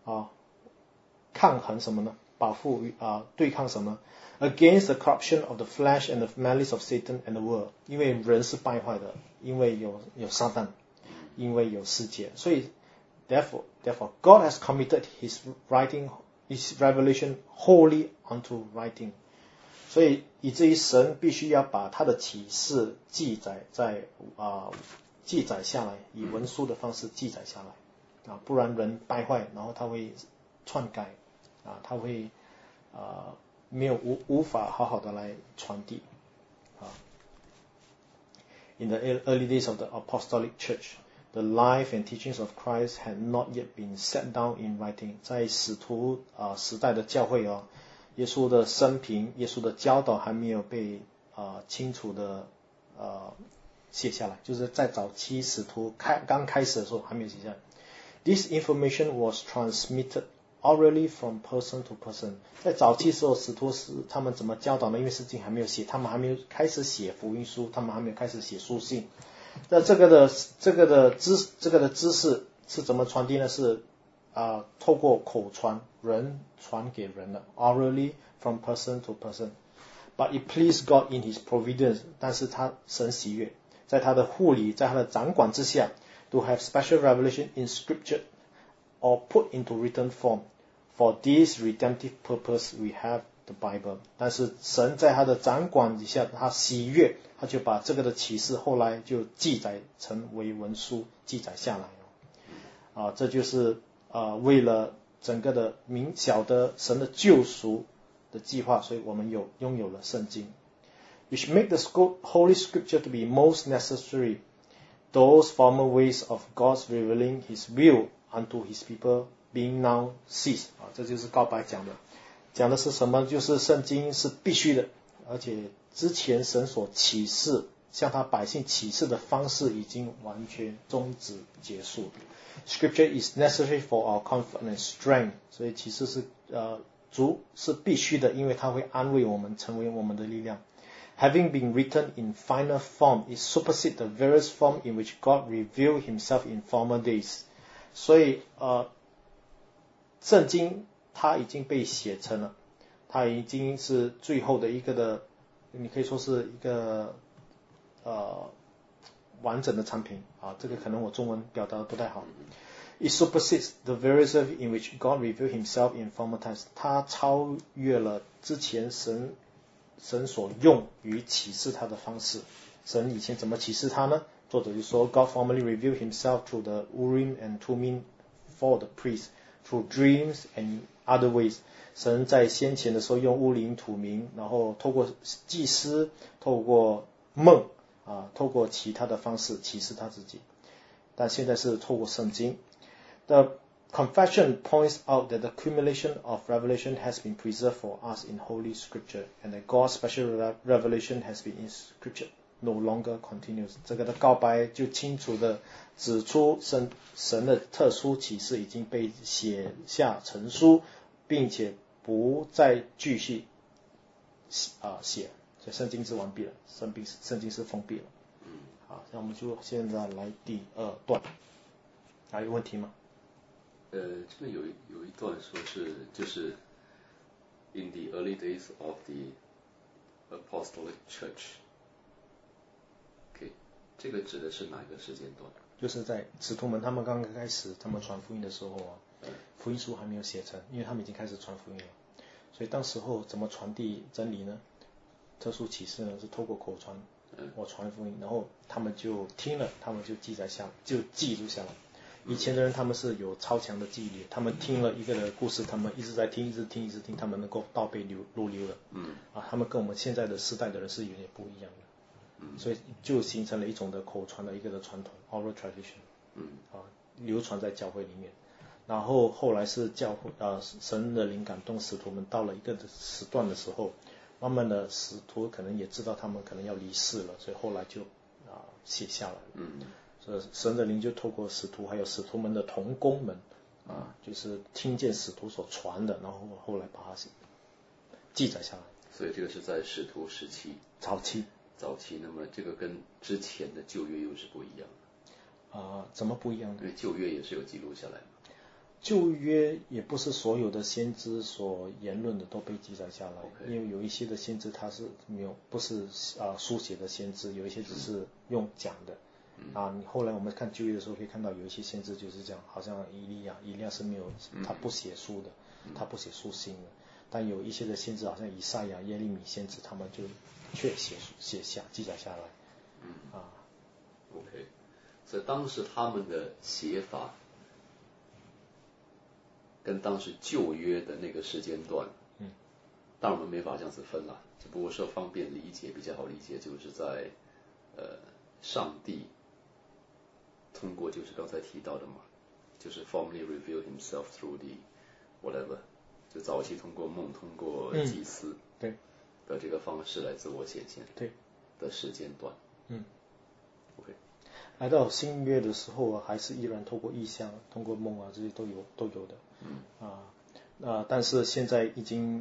抗衡什么呢？保护对抗什么？Against the corruption of the flesh and the malice of Satan and the world。 因为人是败坏的，因为有撒旦，因为有世界，所以 therefore God has committed his revelation wholly unto writing。 所以以至于神必须要把他的启示记载下来，以文书的方式记载下来不然人败坏，然后他会篡改他会无法好好的来传递In the early days of the apostolic church, the life and teachings of Christ had not yet been set down in writing。 在使徒时代的教会耶稣的生平，耶稣的教导还没有被清楚的写下来，就是在早期使徒刚开始的时候还没有写下来。This information was transmitted orally from person to person。 在早期时候使徒是他们怎么教导呢？因为圣经还没有写，他们还没有开始写福音书，他们还没有开始写书信。那这个的知识是怎么传递呢？是透过口传，人传给人的 orally from person to person。 But it pleased God in his providence， 但是神喜悦在他的护理，在他的掌管之下 to have special revelation in scripture or put into written form. For this redemptive purpose we have the Bible。 但是神在他的掌管底下，他喜悦，他就把这个的启示后来就记载成为文书，记载下来这就是为了整个的晓得神的救赎的计划，所以我们拥有了圣经 which make the Holy Scripture to be most necessary. Those former ways of God's revealing his will unto his people being now ceased。 这就是告白讲的是什么？就是圣经是必须的，而且之前神所启示向他百姓启示的方式已经完全终止结束。 Scripture is necessary for our comfort and strength。 所以启示是必须的，因为它会安慰我们，成为我们的力量。Having been written in final form, it supersedes the various form in which God revealed himself in former days。 所以圣经它已经被写成了，它已经是最后的一个的，你可以说是一个完整的产品啊，这个可能我中文表达的不太好。It supersedes the various ways in which God revealed Himself in former times. 它超越了之前神所用于启示他的方式。神以前怎么启示他呢？作者就说 God formerly revealed Himself through the Urim and Thummim for the priests, through dreams and other ways. 神在先前的时候用乌灵土明，然后透过祭司，透过梦透过其他的方式启示他自己。但现在是透过圣经。The confession points out that the accumulation of revelation has been preserved for us in Holy Scripture, and that God's special revelation has been in Scripture no longer continues. 这个的告白就清楚的指出神的特殊启示已经被写下成书，并且不再继续写，所以圣经是完毕了，圣经是封闭了。好，那我们就现在来第2段，还有问题吗？ 这边有一段说是就是 in the early days of the apostolic church。OK， 这个指的是哪一个时间段？ 就是在使徒们他们刚刚开始他们传福音的时候福音书还没有写成，因为他们已经开始传福音了。所以当时候怎么传递真理呢？特殊启示呢是透过口传，我传福音，然后他们就听了，他们就记录下来。以前的人他们是有超强的记忆力，他们听了一个的故事，他们一直在听，一直听，他们能够倒背如流了。他们跟我们现在的时代的人是有点不一样的。所以就形成了一种的口传的一个的传统 oral tradition。流传在教会里面。然后后来是神的灵感动使徒们到了一个时段的时候，慢慢的使徒可能也知道他们可能要离世了，所以后来就写下来了。所以神的灵就透过使徒还有使徒们的同工们就是听见使徒所传的，然后后来把它记载下来。 所以这个是在使徒时期早期， 那么这个跟之前的旧约又是不一样的。 怎么不一样呢？ 因为旧约也是有记录下来的。 旧约也不是所有的先知所言论的都被记载下来，因为有一些的先知他是不是书写的先知，有一些只是用讲的。你后来我们看旧约的时候可以看到有一些先知就是这样，好像以利亚是没有，他不写书的，他不写书信的。但有一些的先知好像以赛亚、耶利米先知，他们就却记载下来。 OK， 所以当时他们的写法跟当时旧约的那个时间段，当然我们没法这样子分了，只不过说方便理解，比较好理解，就是在上帝通过就是刚才提到的嘛，就是 formally reveal himself through the whatever， 就早期通过梦，通过祭司的这个方式来自我显现的时间段。OK， 来到新约的时候还是依然透过异象，通过梦这些都有的。但是现在已经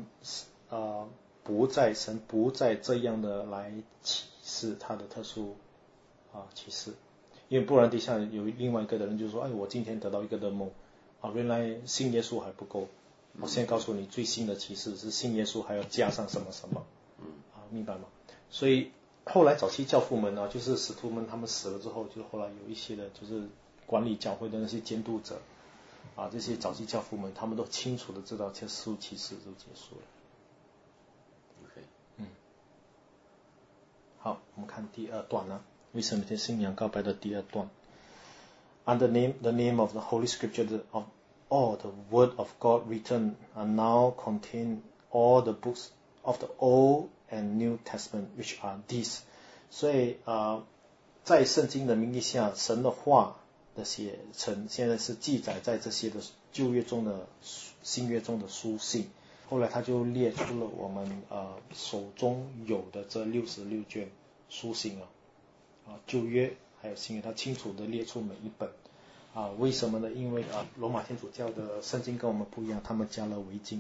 神不再这样的来启示他的特殊启示，因为不然底下有另外一个的人就说，我今天得到一个的梦原来信耶稣还不够，我现在告诉你最新的启示是信耶稣还要加上什么什么，明白吗？所以后来早期教父们就是使徒们他们死了之后，就后来有一些的就是管理教会的那些监督者这些早期教父们他们都清楚的知道这书启示就结束了。好，我们看第2段呢，为什么这信仰告白的第2段 Under the name of the Holy Scripture of all the Word of God written are now contained all the books of the Old and New Testament, which are these. 所以在圣经的名义下，神的话的写成现在是记载在这些的旧约中的新约中的书信。后来他就列出了我们手中有的这66卷书信旧约还有新约，他清楚的列出每一本为什么呢？因为罗马天主教的圣经跟我们不一样，他们加了维经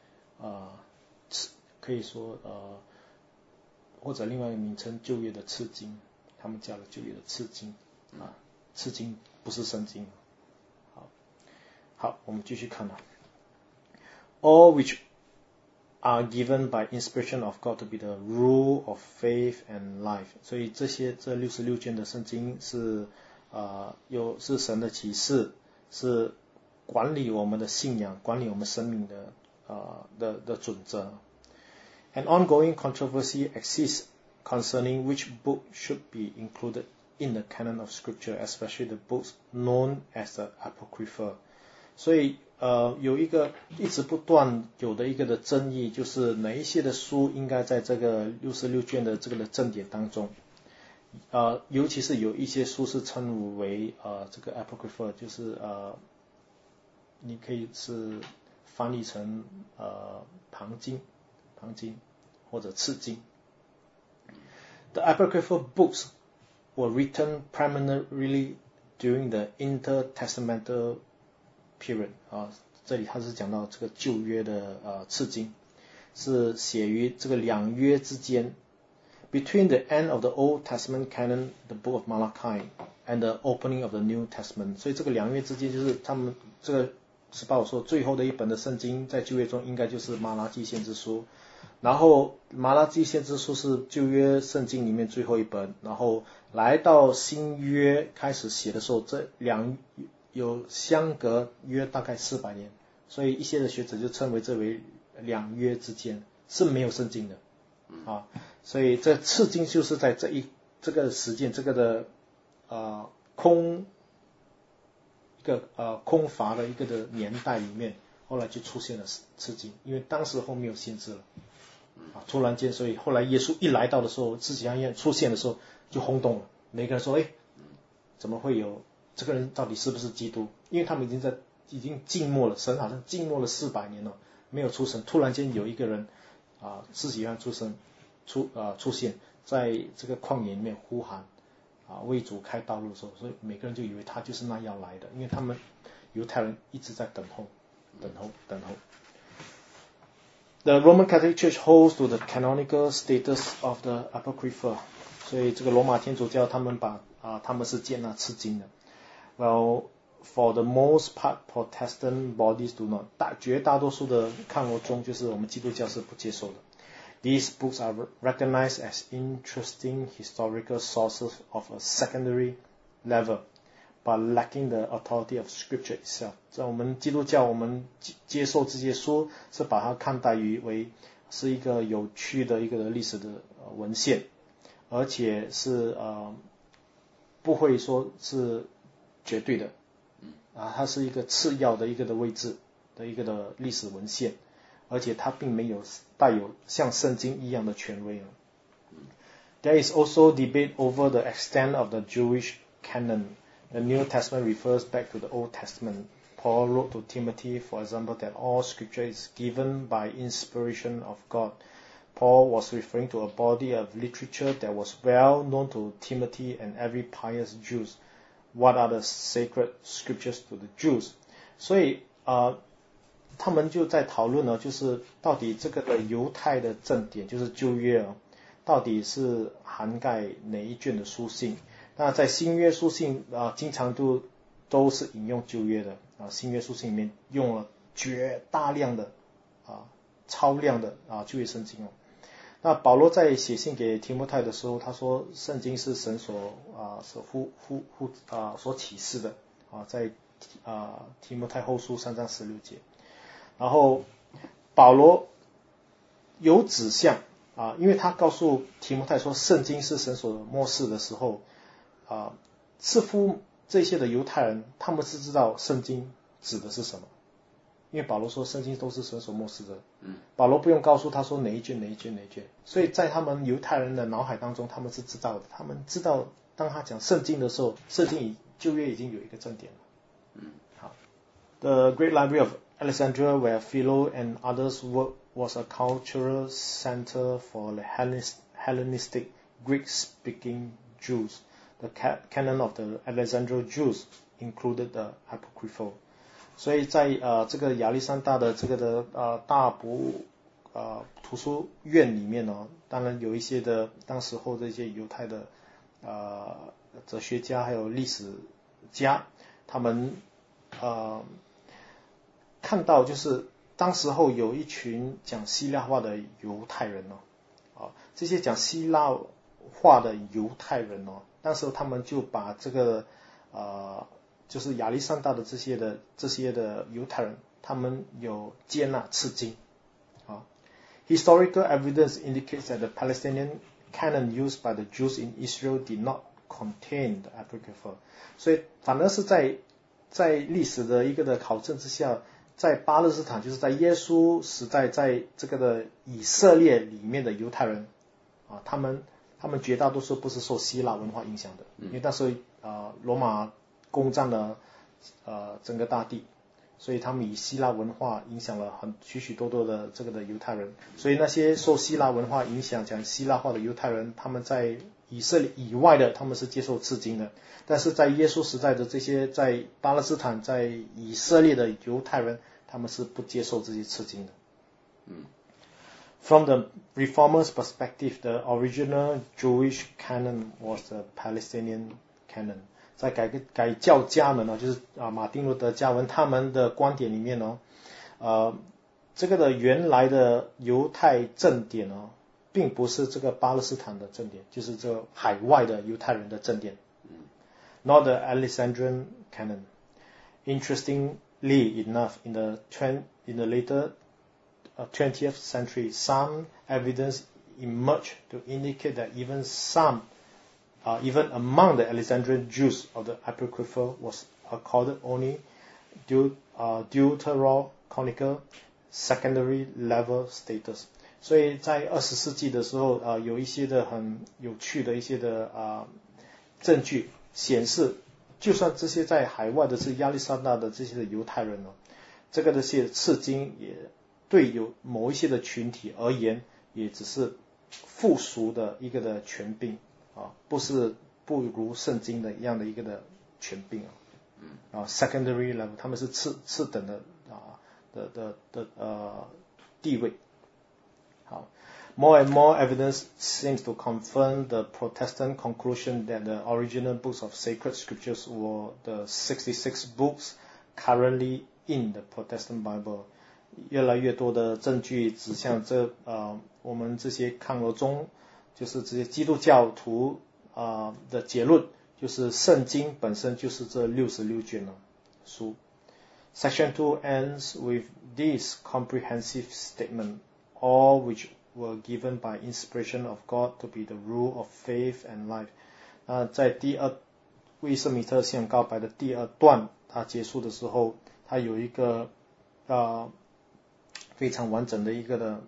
可以说或者另外一个名称旧约的次经，他们加了旧约的次经次经不是圣经。好，我们继续看 all which are given by inspiration of God to be the rule of faith and life. 所以这66卷的圣经是是神的启示，是管理我们的信仰，管理我们生命的准则。An ongoing controversy exists concerning which book should be included in the canon of Scripture, especially the books known as the Apocrypha. 所以有一个一直不断有的一个的争议，就是哪一些的书应该在这个66卷的这个的正典当中。尤其是有一些书是称为这个 Apocrypha， 就是你可以是翻译成旁经或者次经。The Apocryphal books were written primarily during the intertestamental period. 这里他是讲到这个旧约的次经，是写于这个两约之间。Between the end of the Old Testament canon, the book of Malachi, and the opening of the New Testament. 所以这个两约之间就是他们这个18说最后的一本的圣经在旧约中应该就是马拉基先知书，然后马拉基先知书是旧约圣经里面最后一本，然后来到新约开始写的时候，这有相隔约大概400年，所以一些的学者就称为这为两约之间是没有圣经的所以这次经就是在这个时间这个的空乏的一个的年代里面，后来就出现了次经，因为当时候没有先知了突然间，所以后来耶稣一来到的时候，自己出现的时候就轰动了，每个人说怎么会有这个人到底是不是基督？因为他们已经静默了，神好像静默了400年了，没有出生，突然间有一个人自己出现在这个旷野里面呼喊为主开道路的时候，所以每个人就以为他就是那要来的，因为他们犹太人一直在等候。The Roman Catholic Church holds to the canonical status of the Apocrypha. 所以这个罗马天主教他们他们是接纳次经的。Well, for the most part, Protestant bodies do not. 绝大多数的抗罗宗就是我们基督教是不接受的。These books are recognized as interesting historical sources of a secondary level, but lacking the authority of Scripture itself. 在我们基督教，我们接受这些书是把它看待为是一个有趣的一个历史的文献，而且是不会说是绝对的它是一个次要的一个的位置的一个的历史文献，而且它并没有带有像圣经一样的权威。There is also debate over the extent of the Jewish canon. The New Testament refers back to the Old Testament. Paul wrote to Timothy, for example, that all scripture is given by inspiration of God. Paul was referring to a body of literature that was well known to Timothy and every pious Jew. What are the sacred scriptures to the Jews? 所以他们就在讨论就是到底这个的犹太的正典，就是旧约到底是涵盖哪一卷的书信？那在新约书信经常都是引用旧约的新约书信里面用了大量的超量的旧约圣经那保罗在写信给提摩太的时候，他说圣经是神所启示的在提摩太后书3章16节。然后保罗有指向因为他告诉提摩太说圣经是神所默示的时候似乎这些的犹太人他们是知道圣经指的是什么，因为保罗说圣经都是神所默示的保罗不用告诉他说哪一卷，所以在他们犹太人的脑海当中他们是知道的，他们知道当他讲圣经的时候，圣经旧约已经有一个正典了好 The Great Library of Alexandria, where Philo and others worked, was a cultural center for the Hellenistic Greek-speaking Jews. The canon of the Alexandrian Jews included the Apocryphal. 所以在这个亚历山大的这个的大图书院里面当然有一些的当时候这些犹太的哲学家还有历史家，他们看到就是当时候有一群讲希腊话的犹太人这些讲希腊话的犹太人当时他们就把这个就是亚历山大的这些的犹太人，他们有接纳刺经Historical evidence indicates that the Palestinian canon used by the Jews in Israel did not contain the Apocrypha. 所以反而是在历史的一个的考证之下，在巴勒斯坦，就是在耶稣时代，在这个的以色列里面的犹太人他们绝大多数不是受希腊文化影响的，因为那时候罗马攻占了整个大地。所以他们以希腊文化影响了许许多多的这个的犹太人，所以那些受希腊文化影响讲希腊话的犹太人，他们在以色列以外的他们是接受刺经的，但是在耶稣时代的这些在巴勒斯坦在以色列的犹太人，他们是不接受这些刺经的。From the Reformers' perspective, the original Jewish canon was the Palestinian canon.在改教家们就是马丁路德加文他们的观点里面这个的原来的犹太正典并不是这个巴勒斯坦的正典，就是这个海外的犹太人的正典，not the Alexandrian canon. Interestingly enough, in the later 20th century, some evidence emerged to indicate that even among the Alexandrian Jews of the Apocrypha was accorded only deuterocanonical secondary level status. 所以在20世纪的时候有一些的很有趣的一些的证据显示，就算这些在海外的是亚历山大的这些的犹太人这个这些刺经也对有某一些的群体而言，也只是附属的一个的权柄不如圣经的一样的一个的权柄secondary level 他们是次等的地位。好 More and more evidence seems to confirm the Protestant conclusion that the original books of sacred scriptures were the 66 books currently in the Protestant Bible. 越来越多的证据指向我们这些抗俄中就是这些基督教徒的结论，就是圣经本身就是这66卷书。Section 2 ends with this comprehensive statement, all which were given by inspiration of God to be the rule of faith and life. 在威瑟米特信仰告白的第二段，它结束的时候，它有一个非常完整的一个的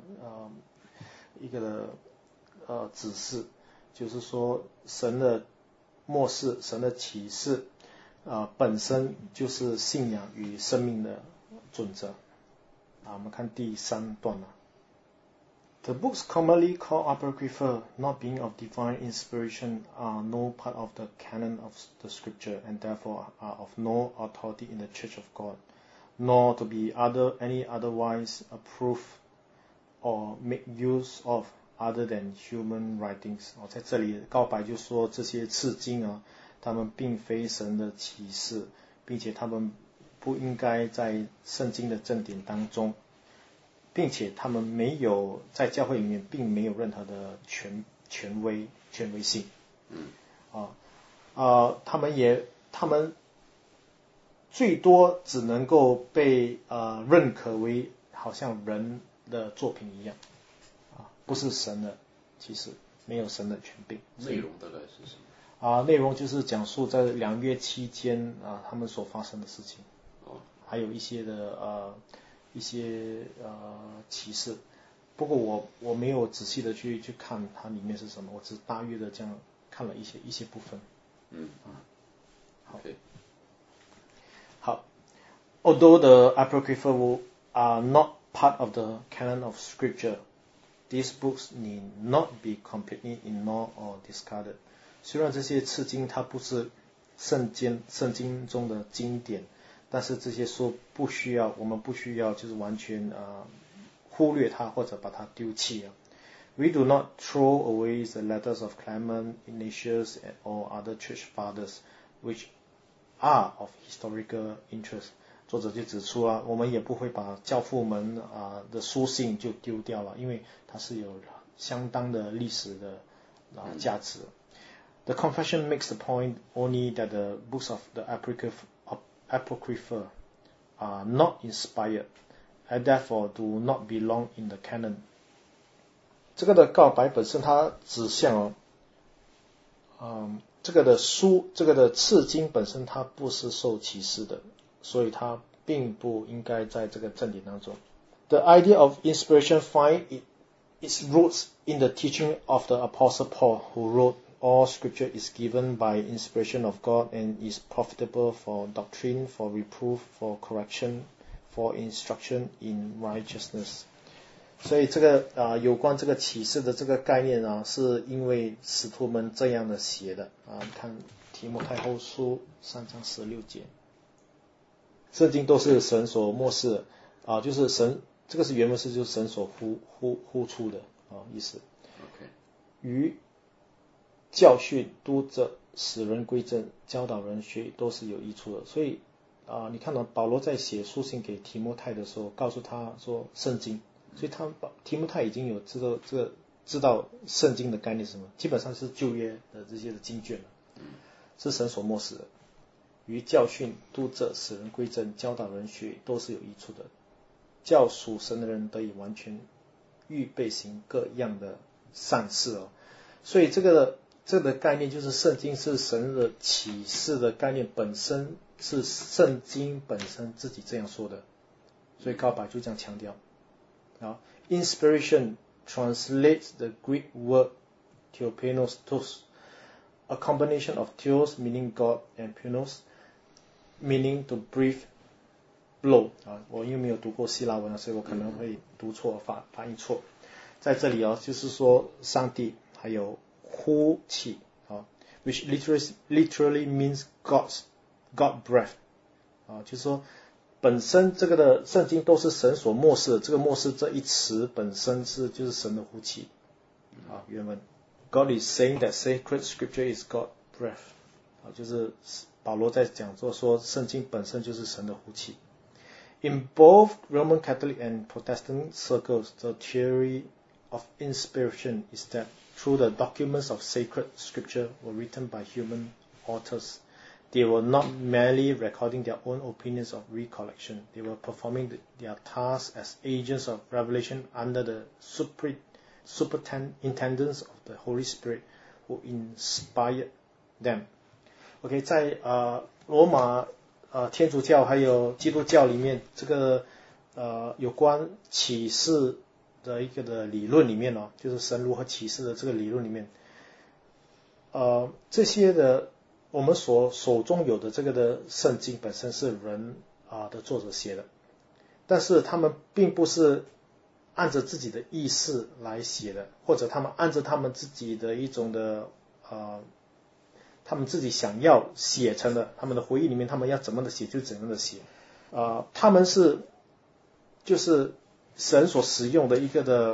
指示，就是说神的默示，神的启示本身就是信仰与生命的准则。我们看第3段The books commonly called Apocrypha, not being of divine inspiration, are no part of the canon of the scripture and therefore are of no authority in the Church of God, nor to be any otherwise approved or make use of other than human writings. 在这里告白就说这些刺经他们并非神的启示，并且他们不应该在圣经的正典当中，并且他们没有在教会里面并没有任何的权威性。他们最多只能够被认可为好像人的作品一样不是神的，其实没有神的权柄。 内容大概是什么？ 内容就是讲述在2月期间他们所发生的事情，还有一些的启示。不过我没有仔细的去看它里面是什么，我只大约的这样看了一些部分。好。Although the Apocrypha are not part of the canon of Scripture, these books need not be completely ignored or discarded. 虽然这些刺经它不是圣经中的经典，但是这些书我们不需要就是完全忽略它或者把它丢弃。We do not throw away the letters of Clement, Ignatius, or other church fathers, which are of historical interest. 作者就指出啊，我们也不会把教父们的书信就丢掉了，因为它是有相当的历史的价值。The confession makes the point only that the books of the Apocrypha are not inspired, and therefore do not belong in the canon. 这个的告白本身它指向这个的书，这个的次经本身它不是受启示的，所以它并不应该在这个正典当中。The idea of inspiration finds its roots in the teaching of the Apostle Paul, who wrote, "All Scripture is given by inspiration of God and is profitable for doctrine, for reproof, for correction, for instruction in righteousness." 所以这个有关这个启示的这个概念是因为使徒们这样的写的看提摩太后书3章16节，圣经都是神所默示就是神，这个是原文是就是神所呼出的意思。于教训、督责、使人归正、教导人学都是有益处的。所以你看到保罗在写书信给提摩太的时候，告诉他说圣经。所以提摩太已经有知道圣经的概念是什么，基本上是旧约的这些的经卷了，是神所默示的。于教训、督责、使人归正、教导人学都是有益处的，叫属神的人得以完全预备行各样的善事所以这个概念就是圣经是神的启示的概念，本身是圣经本身自己这样说的，所以告白就这样强调。Inspiration translates the Greek word theopneustos, a combination of theos meaning God and pneus meaning to breathe, blow. 我因为没有读过希腊文所以我可能会读错发音错。在这里就是说上帝还有呼气which literally means God breath. 就是说本身这个的圣经都是神所默示的，这个默示这一词本身就是神的呼气原文 God is saying that sacred scripture is God's breath 就是保罗在讲说圣经本身就是神的呼气。In both Roman Catholic and Protestant circles, the theory of inspiration is that through the documents of sacred scripture were written by human authors.They were not merely recording their own opinions of recollection. They were performing their tasks as agents of revelation under the superintendence of the Holy Spirit who inspired them. OK, 在罗马天主教还有基督教里面，这个有关启示的一个的理论里面就是神如何启示的这个理论里面，这些的我们手中有的这个的圣经本身是人的作者写的，但是他们并不是按着自己的意识来写的，或者他们按着他们自己的一种的他们自己想要写成的，他们的回忆里面他们要怎么的写就怎么的写他们是就是神所使用的一个的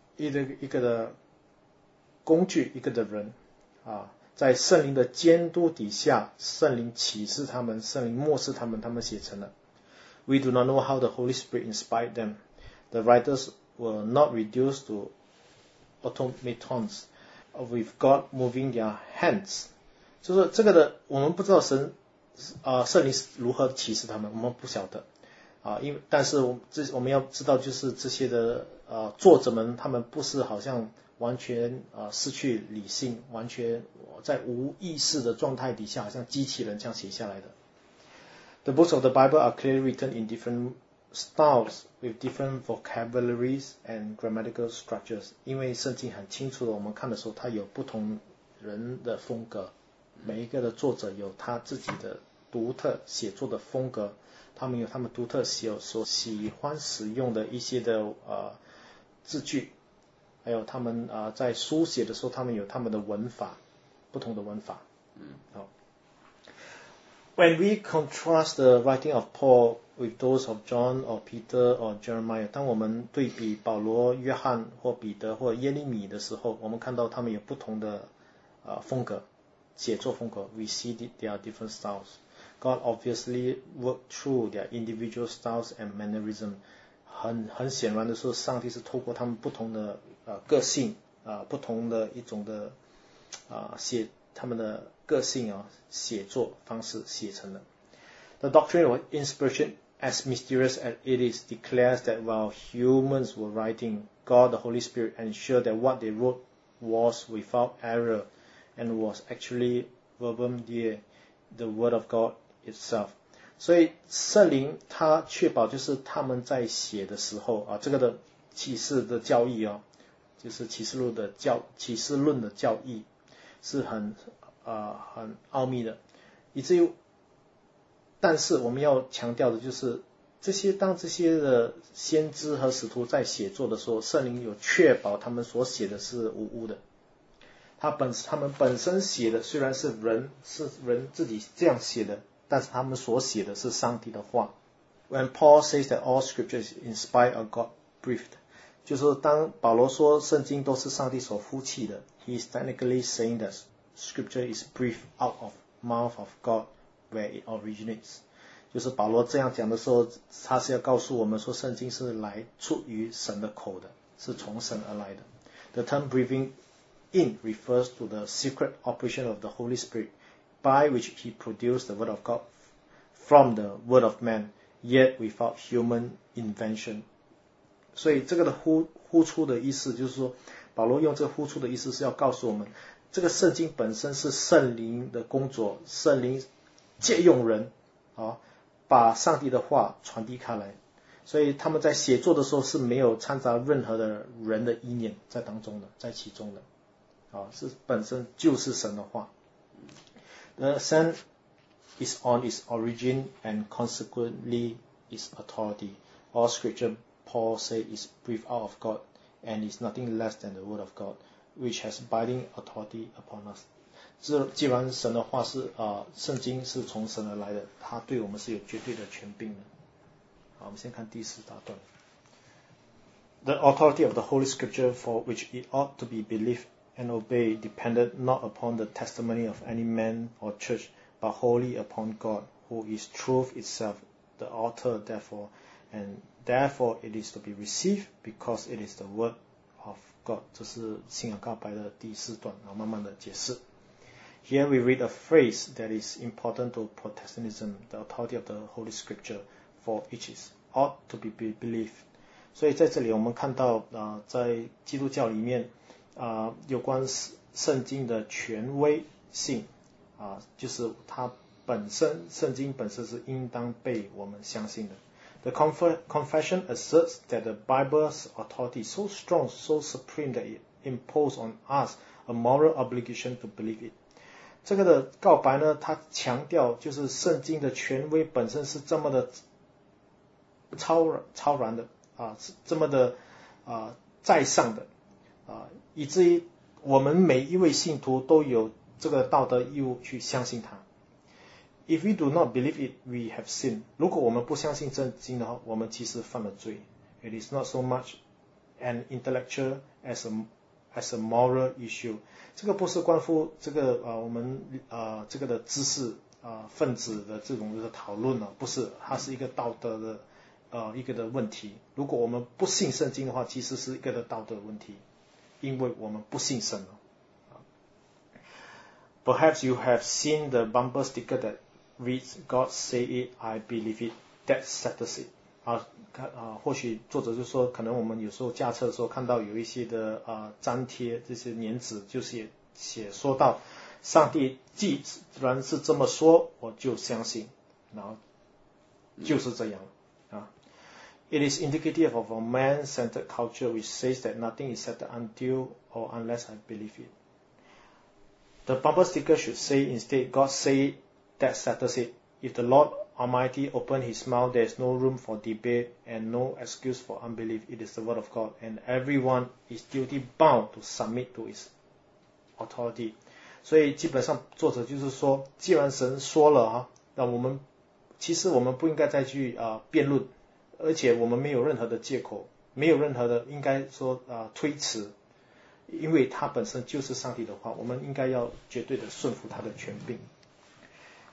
工具，一个的人在圣灵的监督底下，圣灵启示他们，圣灵默示他们，他们写成了。We do not know how the Holy Spirit inspired them. The writers were not reduced to automatons with God moving their hands. 就是这个的，我们不知道圣灵如何启示他们，我们不晓得但是我们要知道，就是这些的作者们，他们不是好像完全失去理性，完全在无意识的状态底下，好像机器人这样写下来的。The books of the Bible are clearly written in different styles with different vocabularies and grammatical structures. 因为圣经很清楚的，我们看的时候，它有不同人的风格，每一个的作者有他自己的独特写作的风格，他们有他们独特所喜欢使用的一些的字句。还有他们在书写的时候，他们有他们的文法，不同的文法。When we contrast the writing of Paul with those of John or Peter or Jeremiah, 当我们对比保罗、约翰或彼得或耶利米的时候，我们看到他们有不同的风格，写作风格。We see there are different styles. God obviously worked through their individual styles and mannerism. 很显然的说，上帝是透过他们不同的个性不同的一种的他们的个性写作方式写成的。The doctrine of inspiration, as mysterious as it is, declares that while humans were writing, God the Holy Spirit ensured that what they wrote was without error and was actually verbum dei, the word of God itself. 所以圣灵他确保就是他们在写的时候这个的启示的教义就是启示论的教义是很奥秘的，以至于但是我们要强调的就是当这些的先知和使徒在写作的时候，圣灵有确保他们所写的是无误的。他们本身写的虽然是人自己这样写的，但是他们所写的是上帝的话。When Paul says that all scripture is inspired or God-breathed, 就是当保罗说圣经都是上帝所呼气的 he is technically saying that scripture is breathed out of mouth of God where it originates. 就是保罗这样讲的时候，他是要告诉我们说圣经是出于神的口的，是从神而来的。The term breathing in refers to the secret operation of the Holy Spirit by which he produced the word of God from the word of man, yet without human invention. 所以这个的呼出的意思就是说，保罗用这个呼出的意思是要告诉我们，这个圣经本身是圣灵的工作，圣灵借用人把上帝的话传递开来，所以他们在写作的时候是没有掺杂任何的人的意念在当中的，在其中的是本身就是神的话。The Son is on its origin and consequently its authority. All scripture, Paul says, is breathed out of God and is nothing less than the word of God, which has binding authority upon us. 既然神的话是圣经是从神而来的，他对我们是有绝对的权柄的。好，我们先看第4大段。The authority of the Holy Scripture for which it ought to be believed and obeyed depended not upon the testimony of any man or church, but wholly upon God, who is truth itself, the author therefore, and therefore it is to be received because it is the word of God. 这是信仰告白的第4段，然后慢慢的解释。Here we read a phrase that is important to Protestantism, the authority of the Holy Scripture, for which it ought to be believed. 所以在这里我们看到在基督教里面有关圣经的权威性就是它圣经本身是应当被我们相信的。The confession asserts that the Bible's authority is so strong, so supreme that it imposes on us a moral obligation to believe it. 这个的告白呢，它强调就是圣经的权威本身是这么的超然的是这么的在上的以至于我们每一位信徒都有这个道德义务去相信它。If we do not believe it, we have sinned. 如果我们不相信圣经的话，我们其实犯了罪。It is not so much an intellectual as a moral issue. 这个不是关乎这个我们这个的知识分子的这种的讨论不是，它是一个道德的一个的问题。如果我们不信圣经的话，其实是一个的道德问题，因为我们不信神了。Perhaps you have seen the bumper sticker that reads, God say it, I believe it, that settles it. 或许作者就说，可能我们有时候驾车的时候看到有一些的粘贴，这些粘纸就是写说到上帝既然是这么说，我就相信，然后就是这样It is indicative of a man-centered culture which says that nothing is settled until or unless I believe it. The bumper sticker should say instead, God say it, that settles it. If the Lord Almighty open his mouth, there is no room for debate and no excuse for unbelief. It is the word of God, and everyone is duty bound to submit to its authority. 所以基本上作者就是说，既然神说了那其实我们不应该再去辩论，而且我们没有任何的借口，没有任何的应该说推辞，因为它本身就是上帝的话，我们应该要绝对的顺服他的权柄。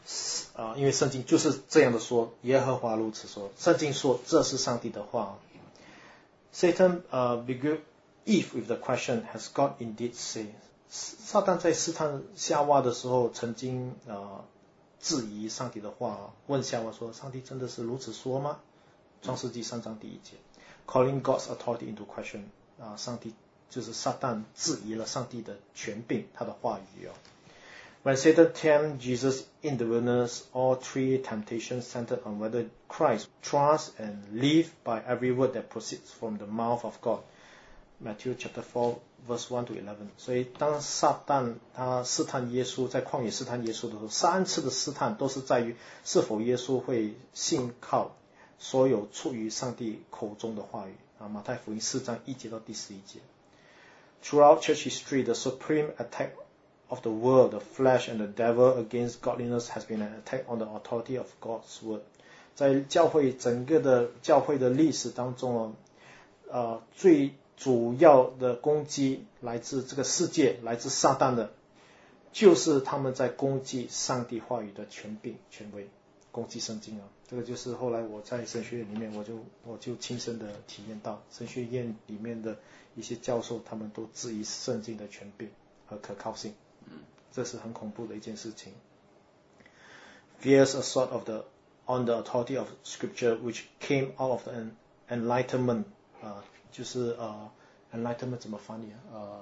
因为圣经就是这样的说，耶和华如此说，圣经说这是上帝的话。Satan beguiled Eve with the question, Has God indeed said? 撒旦在试探夏娃的时候，曾经质疑上帝的话，问夏娃说：“上帝真的是如此说吗？”创世纪3章第1节 ，calling God's authority into question，上帝就是撒旦质疑了上帝的权柄，他的话语哦。When Satan tempted Jesus in the wilderness, all three temptations centered on whether Christ trusts and live by every word that proceeds from the mouth of God. Matthew chapter 4, verse 1 to 11. 所以当撒旦他试探耶稣，在旷野试探耶稣的时候，3次的试探都是在于是否耶稣会信靠所有出于上帝口中的话语。马太福音4章1节到第11节。Throughout church history, the supreme attack of the world, the flesh and the devil against godliness has been an attack on the authority of God's word. 在整个的教会的历史当中最主要的攻击来自这个世界，来自撒旦的，就是他们在攻击上帝话语的权柄、权威，攻击圣经啊。这个就是后来我在神学院里面，我就亲身的体验到，神学院里面的一些教授，他们都质疑圣经的权柄和可靠性。这是很恐怖的一件事情。Fierce assault on the authority of Scripture, which came out of the Enlightenment， 就是Enlightenment 怎么翻译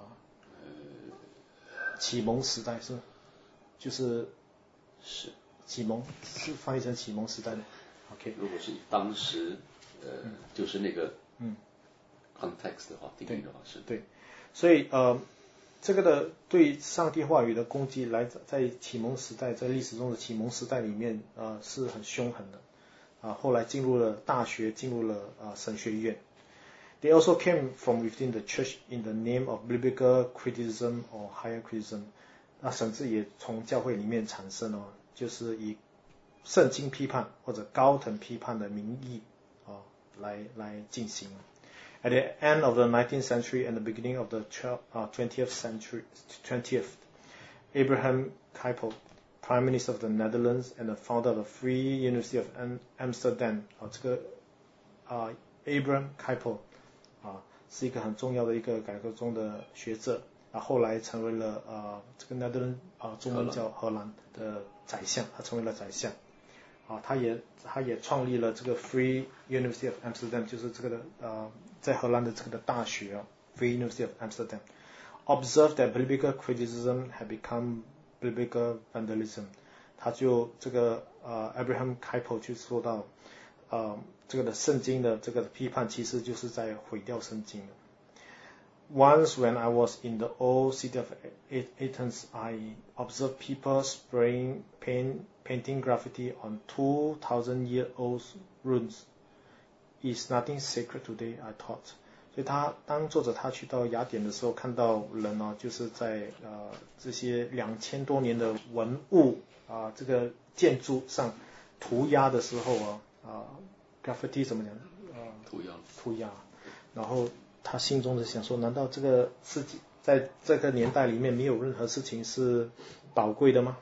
启蒙时代是，就是启蒙是翻译成启蒙时代的。OK， 如果是当时就是那个context 的话，定义的话是对，所以这个的对上帝话语的攻击，在启蒙时代，在历史中的启蒙时代里面是很凶狠的后来进入了大学，进入了神学院。They also came from within the church in the name of biblical criticism or higher criticism。甚至也从教会里面产生就是以圣经批判或者高等批判的名义来进行。At the end of the 19th century and the beginning of the 20th, Abraham Kuyper, Prime Minister of the Netherlands and the founder of the Free University of Amsterdam， 这个Abraham Kuyper是一个很重要的一个改革中的学者，后来成为了这个 Netherlands 中文叫荷兰的宰相，他成为了宰相。他也创立了这个 Free University of Amsterdam， 就是这个在荷兰的这个的大学Free University of Amsterdam. Observed that biblical criticism had become biblical vandalism. 他就这个Abraham Kuyper 就说到这个的圣经的这个批判其实就是在毁掉圣经。Once when I was in the old city of Athens, I observed people spraying painting graffiti on 2,000-year-old ruins. Is nothing sacred today, I thought. 所以当作者他去到雅典的时候，看到人就是在这些2000多年的文物这个建筑上涂鸦的时候graffiti 怎么讲涂鸦，然后他心中的想说，难道这个事情在这个年代里面没有任何事情是宝贵的吗？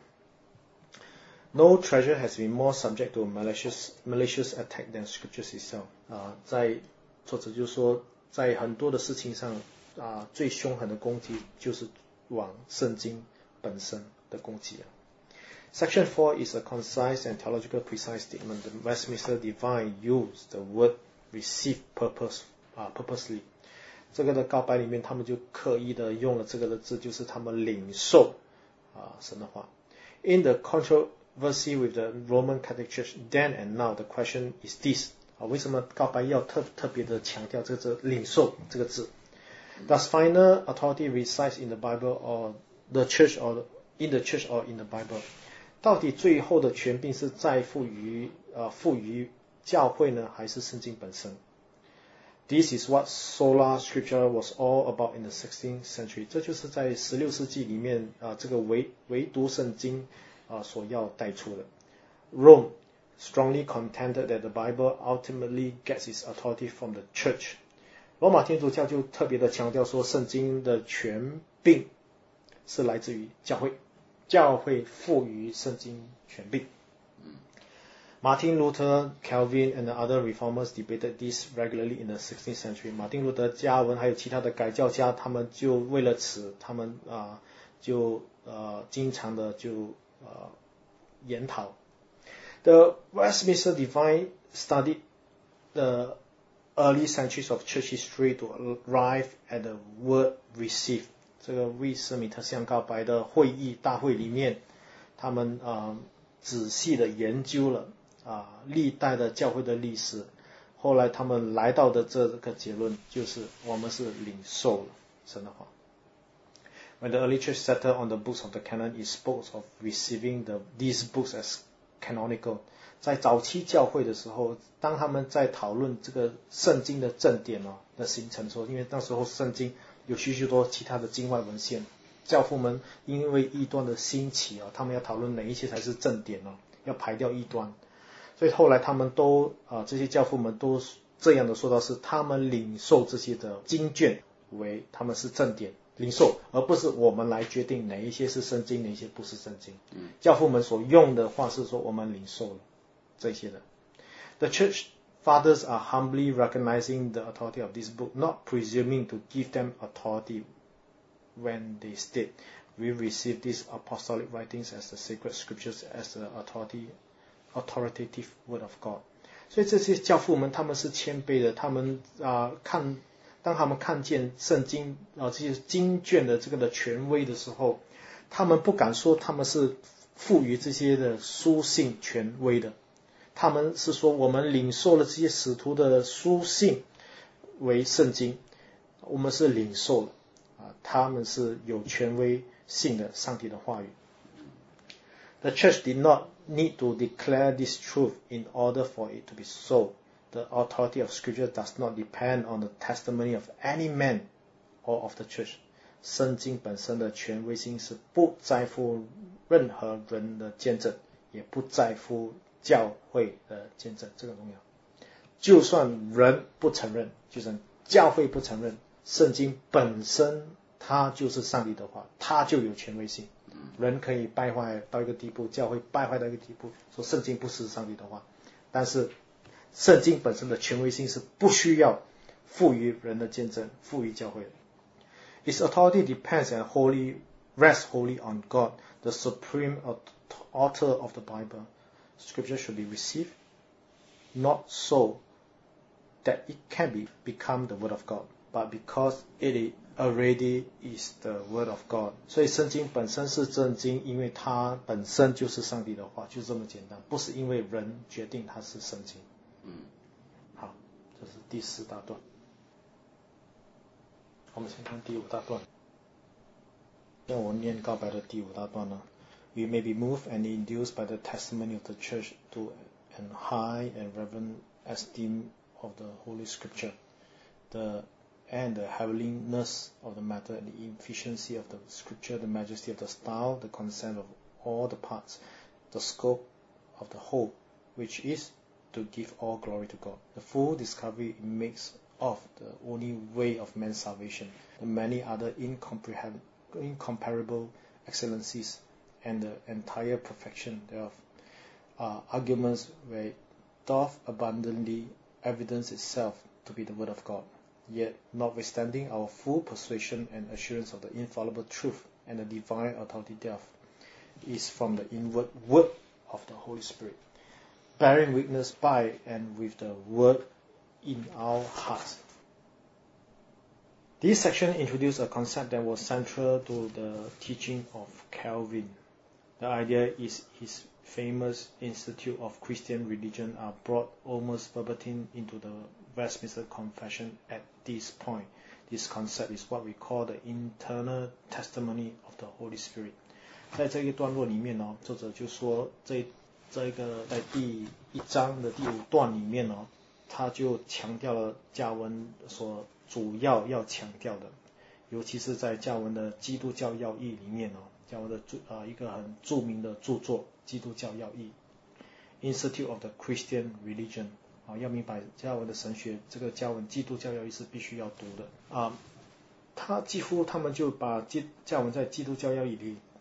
No treasure has been more subject to malicious attack than scriptures itself. 在作者就说，在很多的事情上最凶狠的攻击就是往圣经本身的攻击Section 4 is a concise and theological precise statement. The Westminster Divine used the word receive purposely. 这个的告白里面，他们就刻意的用了这个的字，就是他们领受神的话。In the controversy with the Roman Catholic Church then and now, the question is this: 为什么告白要特别的强调这个字领受这个字 ？Does final authority resides in the Bible or the church or in the church or in the Bible？ 到底最后的权柄是在赋予教会呢，还是圣经本身？This is what sola scriptura was all about in the 16th century. 这就是在16世纪里面这个唯独圣经所要带出的。Rome strongly contended that the Bible ultimately gets its authority from the church. 罗马天主教就特别的强调说，圣经的权柄是来自于教会。 教会赋予圣经权柄。Martin Luther, Calvin, and other reformers debated this regularly in the 16th century. 马丁路德、加文还有其他的改教家，他们就为了此，他们经常的研讨。The Westminster Divine studied the early centuries of church history to arrive at the word receive. 这个威斯敏特相告白的会议大会里面，他们仔细的研究了历代的教会的历史，后来他们来到的这个结论就是我们是领受了神的话。When the early church settled on the books of the canon, it spoke of receiving these books as canonical. 在早期教会的时候，当他们在讨论这个圣经的正典的形成的时候，因为那时候圣经有许许多其他的经外文献，教父们因为异端的兴起他们要讨论哪一些才是正典要排掉异端，所以后来他们都这些教父们都这样的说到，是他们领受这些的经卷为他们是正典领受，而不是我们来决定哪一些是圣经哪一些不是圣经。教父们所用的话是说我们领受了这些的。The church fathers are humbly recognizing the authority of this book, not presuming to give them authority when they state, we receive these apostolic writings as the sacred scriptures as the authoritative word of God. 所以这些教父们他们是谦卑的，他们当他们看见圣经这些经卷的这个的权威的时候，他们不敢说他们是赋予这些的书信权威的，他们是说我们领受了这些使徒的书信为圣经，我们是领受了他们是有权威性的上帝的话语。The church did not need to declare this truth in order for it to be so. The authority of Scripture does not depend on the testimony of any man or of the church. 圣经本身的权威性是不在乎任何人的见证，也不在乎教会的见证，这个重要。就算人不承认，就算教会不承认，圣经本身它就是上帝的话，它就有权威性。人可以败坏到一个地步，教会败坏到一个地步，说圣经不是上帝的话，但是圣经本身的权威性是不需要赋予人的见证，赋予教会的。Its authority depends and rests wholly on God, the supreme author of the Bible. Scripture should be received, not so that it can become the word of God, but because it already is the word of God. 所以圣经本身是正经，因为它本身就是上帝的话，就这么简单，不是因为人决定它是圣经。好，这是第4大段。我们先看第5大段。现在我念告白的第5大段呢。We may be moved and induced by the testimony of the church to an high and reverent esteem of the Holy Scripture, and the heavenliness of the matter, and the efficiency of the Scripture, the majesty of the style, the consent of all the parts, the scope of the whole, which is to give all glory to God. The full discovery it makes of the only way of man's salvation, the many other incomparable excellencies, and the entire perfection thereof, are arguments where it doth abundantly evidence itself to be the word of God. Yet, notwithstanding our full persuasion and assurance of the infallible truth and the divine authority thereof, is from the inward word of the Holy Spirit, bearing witness by and with the word in our hearts. This section introduced a concept that was central to the teaching of Calvin. The idea is his famous Institute of Christian Religion are brought almost verbatim into the Westminster Confession at this point. This concept is what we call the internal testimony of the Holy Spirit. 在这个段落里面作者就说这个在第1章的第5段里面他就强调了教文所主要强调的，尤其是在教文的基督教要义里面教文的一个很著名的著作基督教要义 Institute of the Christian Religion 要明白教文的神学，这个教文基督教要义是必须要读的他们就把教文在基督教要义里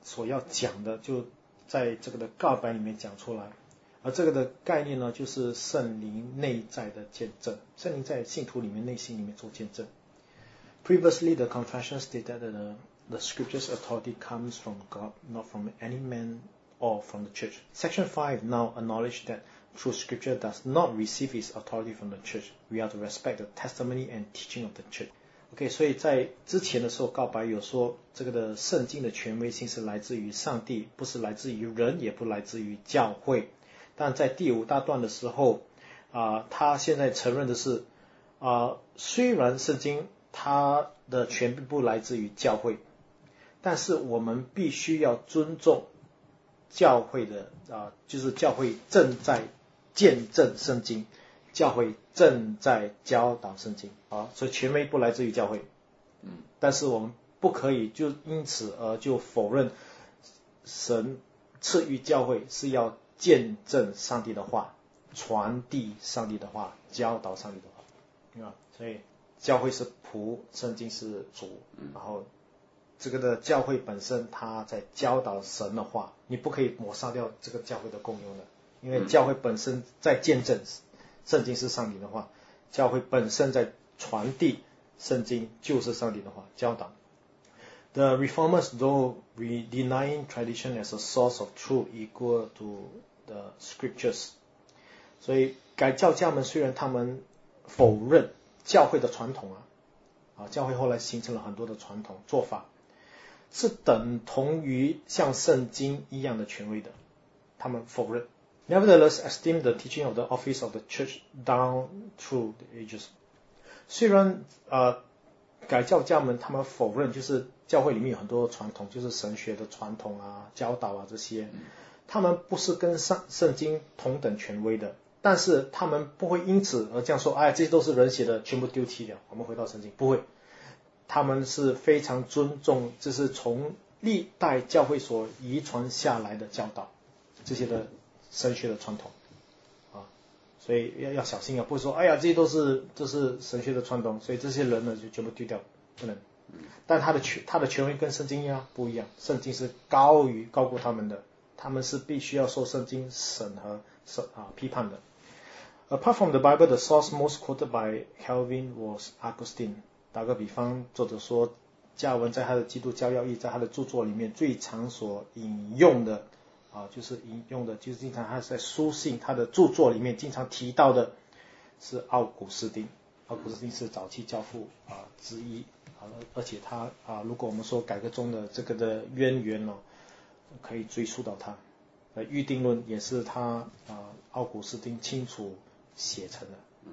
所要讲的就在这个的告白里面讲出来。而这个的概念呢，就是圣灵内在的见证，圣灵在信徒里面内心里面做见证。Previously, the confession stated that the scripture's authority comes from God, not from any man or from the church. Section 5 now acknowledges that true scripture does not receive its authority from the church. We are to respect the testimony and teaching of the church. OK, 所以在之前的时候告白有说，这个的圣经的权威性是来自于上帝，不是来自于人，也不来自于教会。但在第5大段的时候，他现在承认的是，虽然圣经它的全部来自于教会，但是我们必须要尊重教会的就是教会正在见证圣经，教会正在教导圣经所以权威不来自于教会，但是我们不可以就因此而就否认神赐予教会是要见证上帝的话，传递上帝的话，教导上帝的话，所以教会是仆，圣经是主，然后这个的教会本身它在教导神的话，你不可以抹杀掉这个教会的功用的，因为教会本身在见证圣经是上帝的话，教会本身在传递圣经就是上帝的话，教导。The reformers, though denying tradition as a source of truth equal to the scriptures, 所以改教家们虽然他们否认教会的传统教会后来形成了很多的传统做法，是等同于像圣经一样的权威的，他们否认。Nevertheless, esteem the teaching of the office of the church down through the ages. 虽然改教家们他们否认，就是教会里面有很多传统，就是神学的传统教导这些，他们不是跟圣经同等权威的，但是他们不会因此而这样说，这些都是人写的，全部丢弃掉，我们回到圣经，不会。他们是非常尊重，这是从历代教会所遗传下来的教导，这些的神学的传统所以要小心不是说这些都是神学的传统，所以这些人呢就全部丢掉，不能。但他的权威跟圣经不一样，圣经是高过他们的，他们是必须要受圣经审核批判的。Apart from the Bible, the source most quoted by Calvin was Augustine. 打个比方，作者说加尔文在他的基督教要义，在他的著作里面最常所引用的就是经常他在书信他的著作里面经常提到的是奥古斯丁。奥古斯丁是早期教父之一而且他如果我们说改革中的这个的渊源可以追溯到他。预定论也是他奥古斯丁清楚写成的。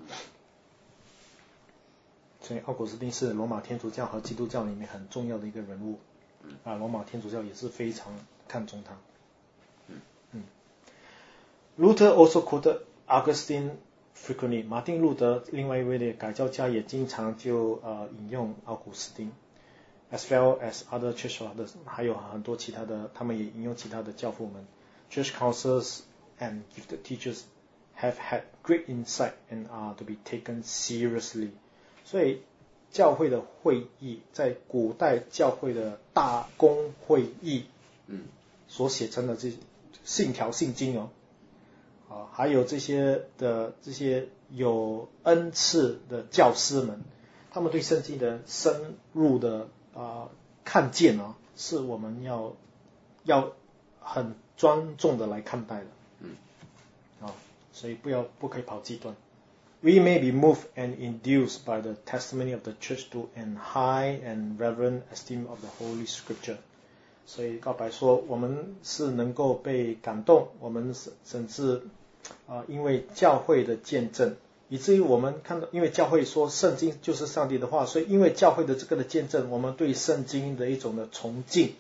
所以奥古斯丁是罗马天主教和基督教里面很重要的一个人物罗马天主教也是非常看重他。Luther also quoted Augustine frequently. 马丁路德另外一位的改教家也经常就引用奥古斯丁 as well as other church fathers. 还有很多其他的，他们也引用其他的教父们。Church councils and gifted teachers have had great insight and are to be taken seriously. 所以教会的会议，在古代教会的大公会议所写成的这信条信经还有这些有恩赐的教师们，他们对圣经的深入的看见是我们要很庄重的来看待的所以不可以跑极端。We may be moved and induced by the testimony of the church to an high and reverent esteem of the Holy Scripture. 所以告白说，我们是能够被感动，我们甚至因为教会的见证，以至于我们看到，因为教会说圣经就是上帝的话，所以因为教会的这个的见证，我们对圣经的一种的崇敬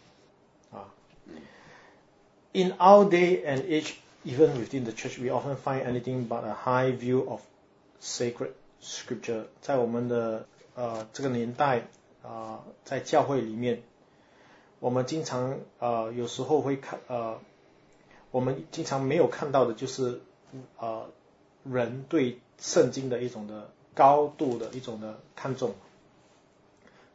In our day and age, even within the church, we often find anything but a high view of sacred scripture. 在我们的这个年代在教会里面，我们经常有时候会看我们经常没有看到的就是人对圣经的一种的高度的一种的看重。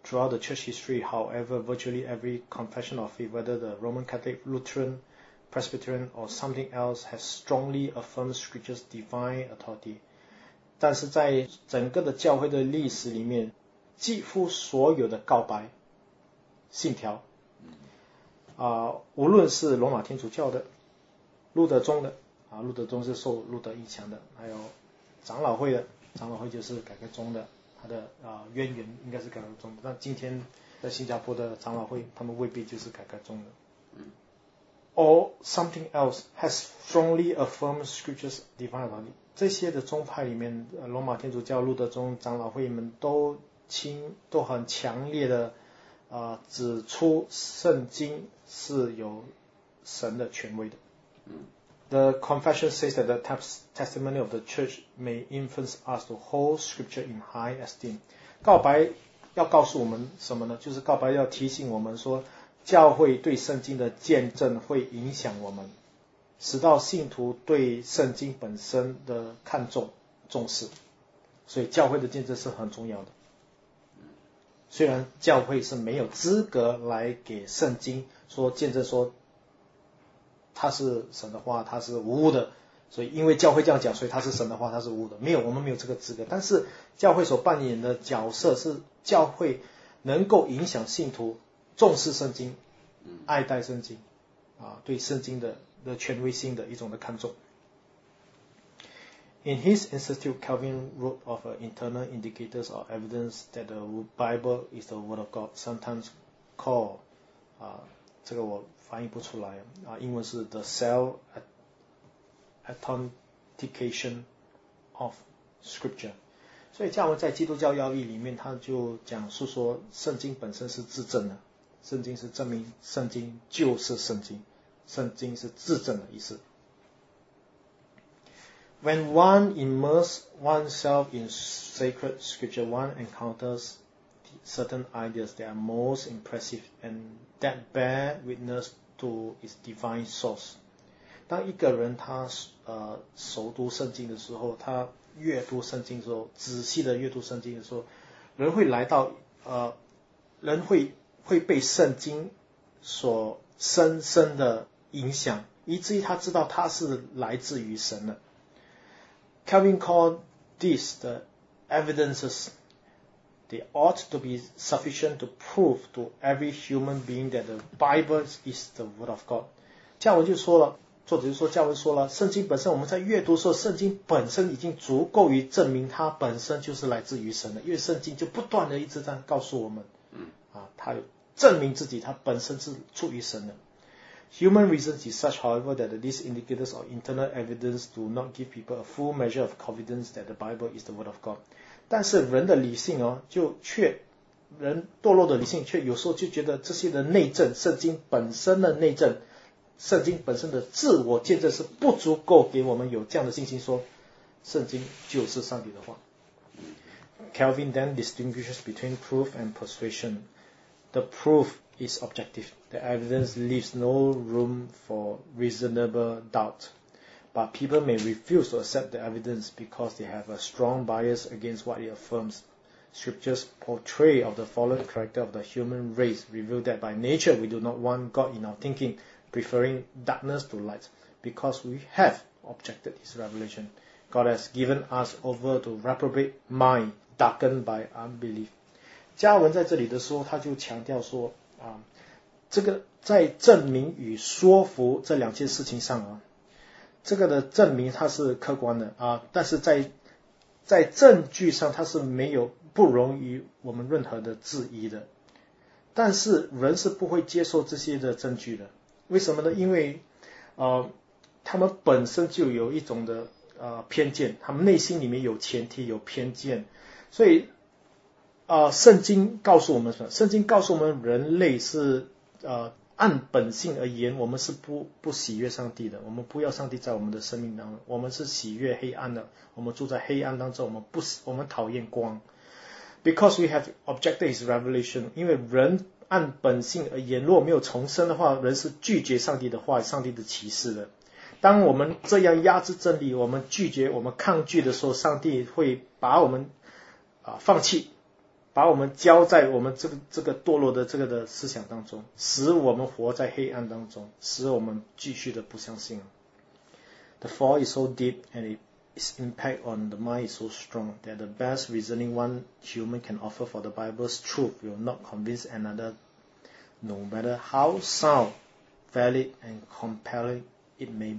throughout the church history, however, virtually every confession of faith, whether the Roman Catholic, Lutheran, Presbyterian, or something else, has strongly affirmed Scripture's divine authority. 但是在整个的教会的历史里面，几乎所有的告白信条无论是罗马天主教的、路德宗的路德宗是受路德影响的，还有长老会的，长老会就是改革宗的，它的渊源应该是改革宗的，但今天在新加坡的长老会，他们未必就是改革宗的。Or something else has strongly affirmed Scripture's divine authority。这些的宗派里面，罗马天主教、路德宗、长老会们都很强烈的指出圣经是有神的权威的。The confession says that the testimony of the church may influence us to hold Scripture in high esteem。告白要告诉我们什么呢？就是告白要提醒我们说，教会对圣经的见证会影响我们，使到信徒对圣经本身的看重重视。所以教会的见证是很重要的。虽然教会是没有资格来给圣经说见证说它是神的话，它是无误的，所以因为教会这样讲，所以它是神的话，它是无误的。没有，我们没有这个资格。但是教会所扮演的角色是教会能够影响信徒重视圣经，爱戴圣经对圣经的权威性的一种的看重。In his Institute, Calvin wrote of internal indicators or evidence that the Bible is the Word of God, sometimes called 这个我翻译不出来英文是 the self-authentication of Scripture。所以加文在基督教要义里面，他就讲述说，圣经本身是自证的，圣经是证明圣经就是圣经，圣经是自证的意思。When one immerses oneself in sacred scripture, one encounters certain ideas that are most impressive and that bear witness to its divine source. 当一个人他熟读圣经的时候，他阅读圣经的时候，仔细的阅读圣经的时候，人会来到人会被圣经所深深的影响，以至于他知道他是来自于神的。Calvin called these the evidences. They ought to be sufficient to prove to every human being that the Bible is the Word of God. 教文就说了，作者就说，教文说了，圣经本身我们在阅读的时候，圣经本身已经足够于证明它本身就是来自于神的，因为圣经就不断的一直在告诉我们，它证明自己，它本身是出于神的。Human reason is such, however, that these indicators or internal evidence do not give people a full measure of confidence that the Bible is the Word of God. 但是人的理性人堕落的理性却有时候就觉得这些的内证，圣经本身的内证，圣经本身的自我见证是不足够给我们有这样的信心说，圣经就是上帝的话。Calvin then distinguishes between proof and persuasion. The proof is objective. The evidence leaves no room for reasonable doubt. But people may refuse to accept the evidence because they have a strong bias against what it affirms. Scripture's portrayal of the fallen character of the human race reveal that by nature we do not want God in our thinking, preferring darkness to light, because we have objected his revelation. God has given us over to reprobate mind, darkened by unbelief. 加文在这里的时候，他就强调说这个在证明与说服这两件事情上这个的证明它是客观的但是在证据上它是不容于我们任何的质疑的。但是人是不会接受这些的证据的，为什么呢？因为他们本身就有一种的偏见，他们内心里面有前提有偏见，所以圣经告诉我们什么？圣经告诉我们人类是按本性而言，我们是不喜悦上帝的，我们不要上帝在我们的生命当中，我们是喜悦黑暗的，我们住在黑暗当中，我们讨厌光。Because we have objected his revelation， 因为人按本性而言，如果没有重生的话，人是拒绝上帝的话，上帝的启示的。当我们这样压制真理，我们拒绝，我们抗拒的时候，上帝会把我们放弃， 把我们交在我们这个堕落的这个的思想当中，使我们活在黑暗当中，使我们继续的不相信。The fall is so deep and its impact on the mind is so strong that the best reasoning one human can offer for the Bible's truth will not convince another, no matter how sound, valid, and compelling it may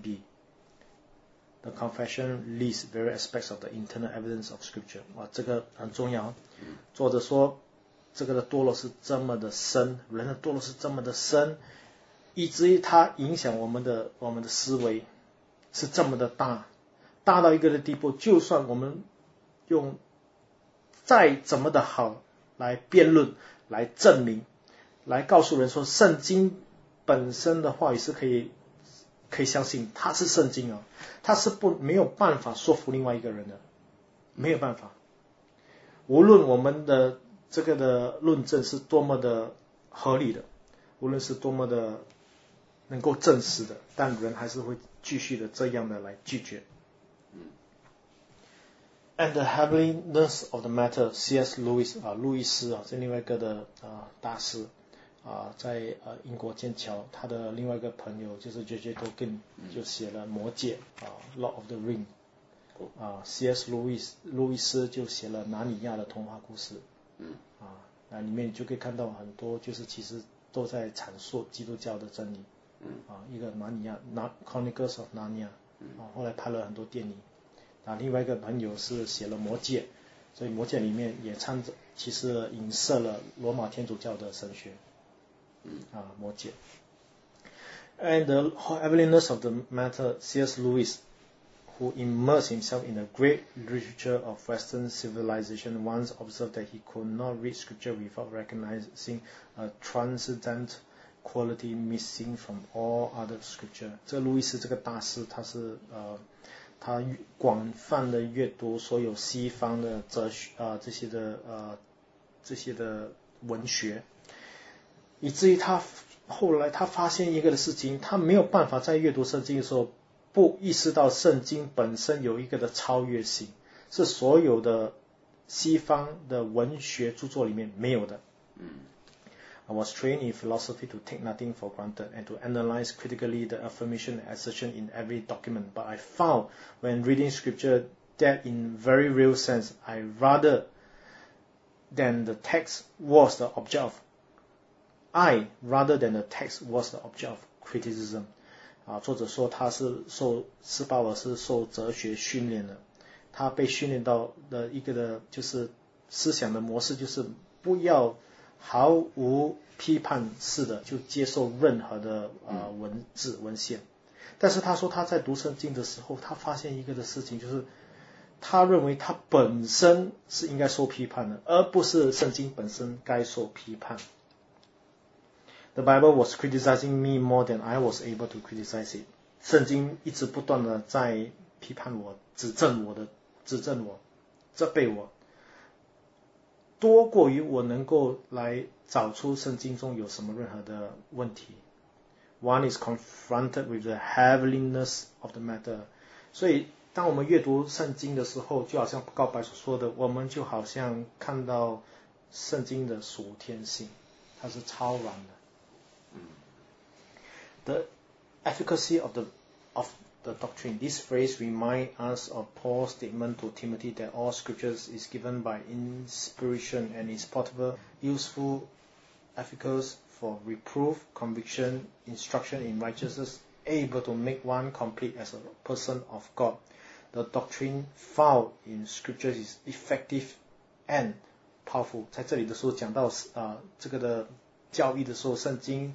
be.The confession lists various aspects of the internal evidence of Scripture. 这个很重要。作者说，这个的堕落是这么的深，人的堕落是这么的深，以至于它影响我们的思维是这么的大，大到一个的地步，就算我们用再怎么的好来辩论、来证明、来告诉人说，圣经本身的话语是可以相信，它是圣经啊，它是没有办法说服另外一个人的，没有办法。无论我们的这个的论证是多么的合理的，无论是多么的能够证实的，但人还是会继续的这样的来拒绝。And the heavenliness of the matter, C.S. Lewis 路易斯这另外一个的大师在英国剑桥，他的另外一个朋友就是 J.J. Tolkien 就写了魔戒Lord of the Ring C.S. 路易斯就写了拿尼亚的童话故事那里面你就可以看到很多就是其实都在阐述基督教的真理一个拿尼亚 Chronicles of Narnia 后来拍了很多电影另外一个朋友是写了魔戒，所以魔戒里面也其实影射了罗马天主教的神学魔戒。And the heavenliness of the matter, C.S. Lewis, who immersed himself in the great literature of Western civilization, once observed that he could not read Scripture without recognizing a transcendent quality missing from all other Scripture. 这路易斯这个大师，他广泛的阅读所有西方的哲学这些的文学。以至于后来他发现一个的事情，他没有办法在阅读圣经的时候不意识到圣经本身有一个的超越性，是所有的西方的文学著作里面没有的。I was trained in philosophy to take nothing for granted and to analyze critically the affirmation and assertion in every document. But I found when reading scripture that in very real sense, I rather than the text was the object of criticism. 作者说他是斯鲍尔是受哲学训练的，他被训练到的一个的就是思想的模式，就是不要毫无批判式的就接受任何的文字文献。但是他说他在读圣经的时候，他发现一个的事情，就是他认为他本身是应该受批判的，而不是圣经本身该受批判。The Bible was criticizing me more than I was able to criticize it. 圣经一直不断的在批判我、指正我、责备我，多过于我能够来找出圣经中有什么任何的问题。One is confronted with the heavenliness of the matter. 所以当我们阅读圣经的时候，就好像告白所说的，我们就好像看到圣经的属天性，它是超然的。The efficacy of the doctrine. This phrase reminds us of Paul's statement to Timothy that all scriptures is given by inspiration and is portable, useful, efficacious for reproof, conviction, instruction in righteousness, able to make one complete as a person of God. The doctrine found in scriptures is effective and powerful. 在这里的时候讲到这个的教义的时候，圣经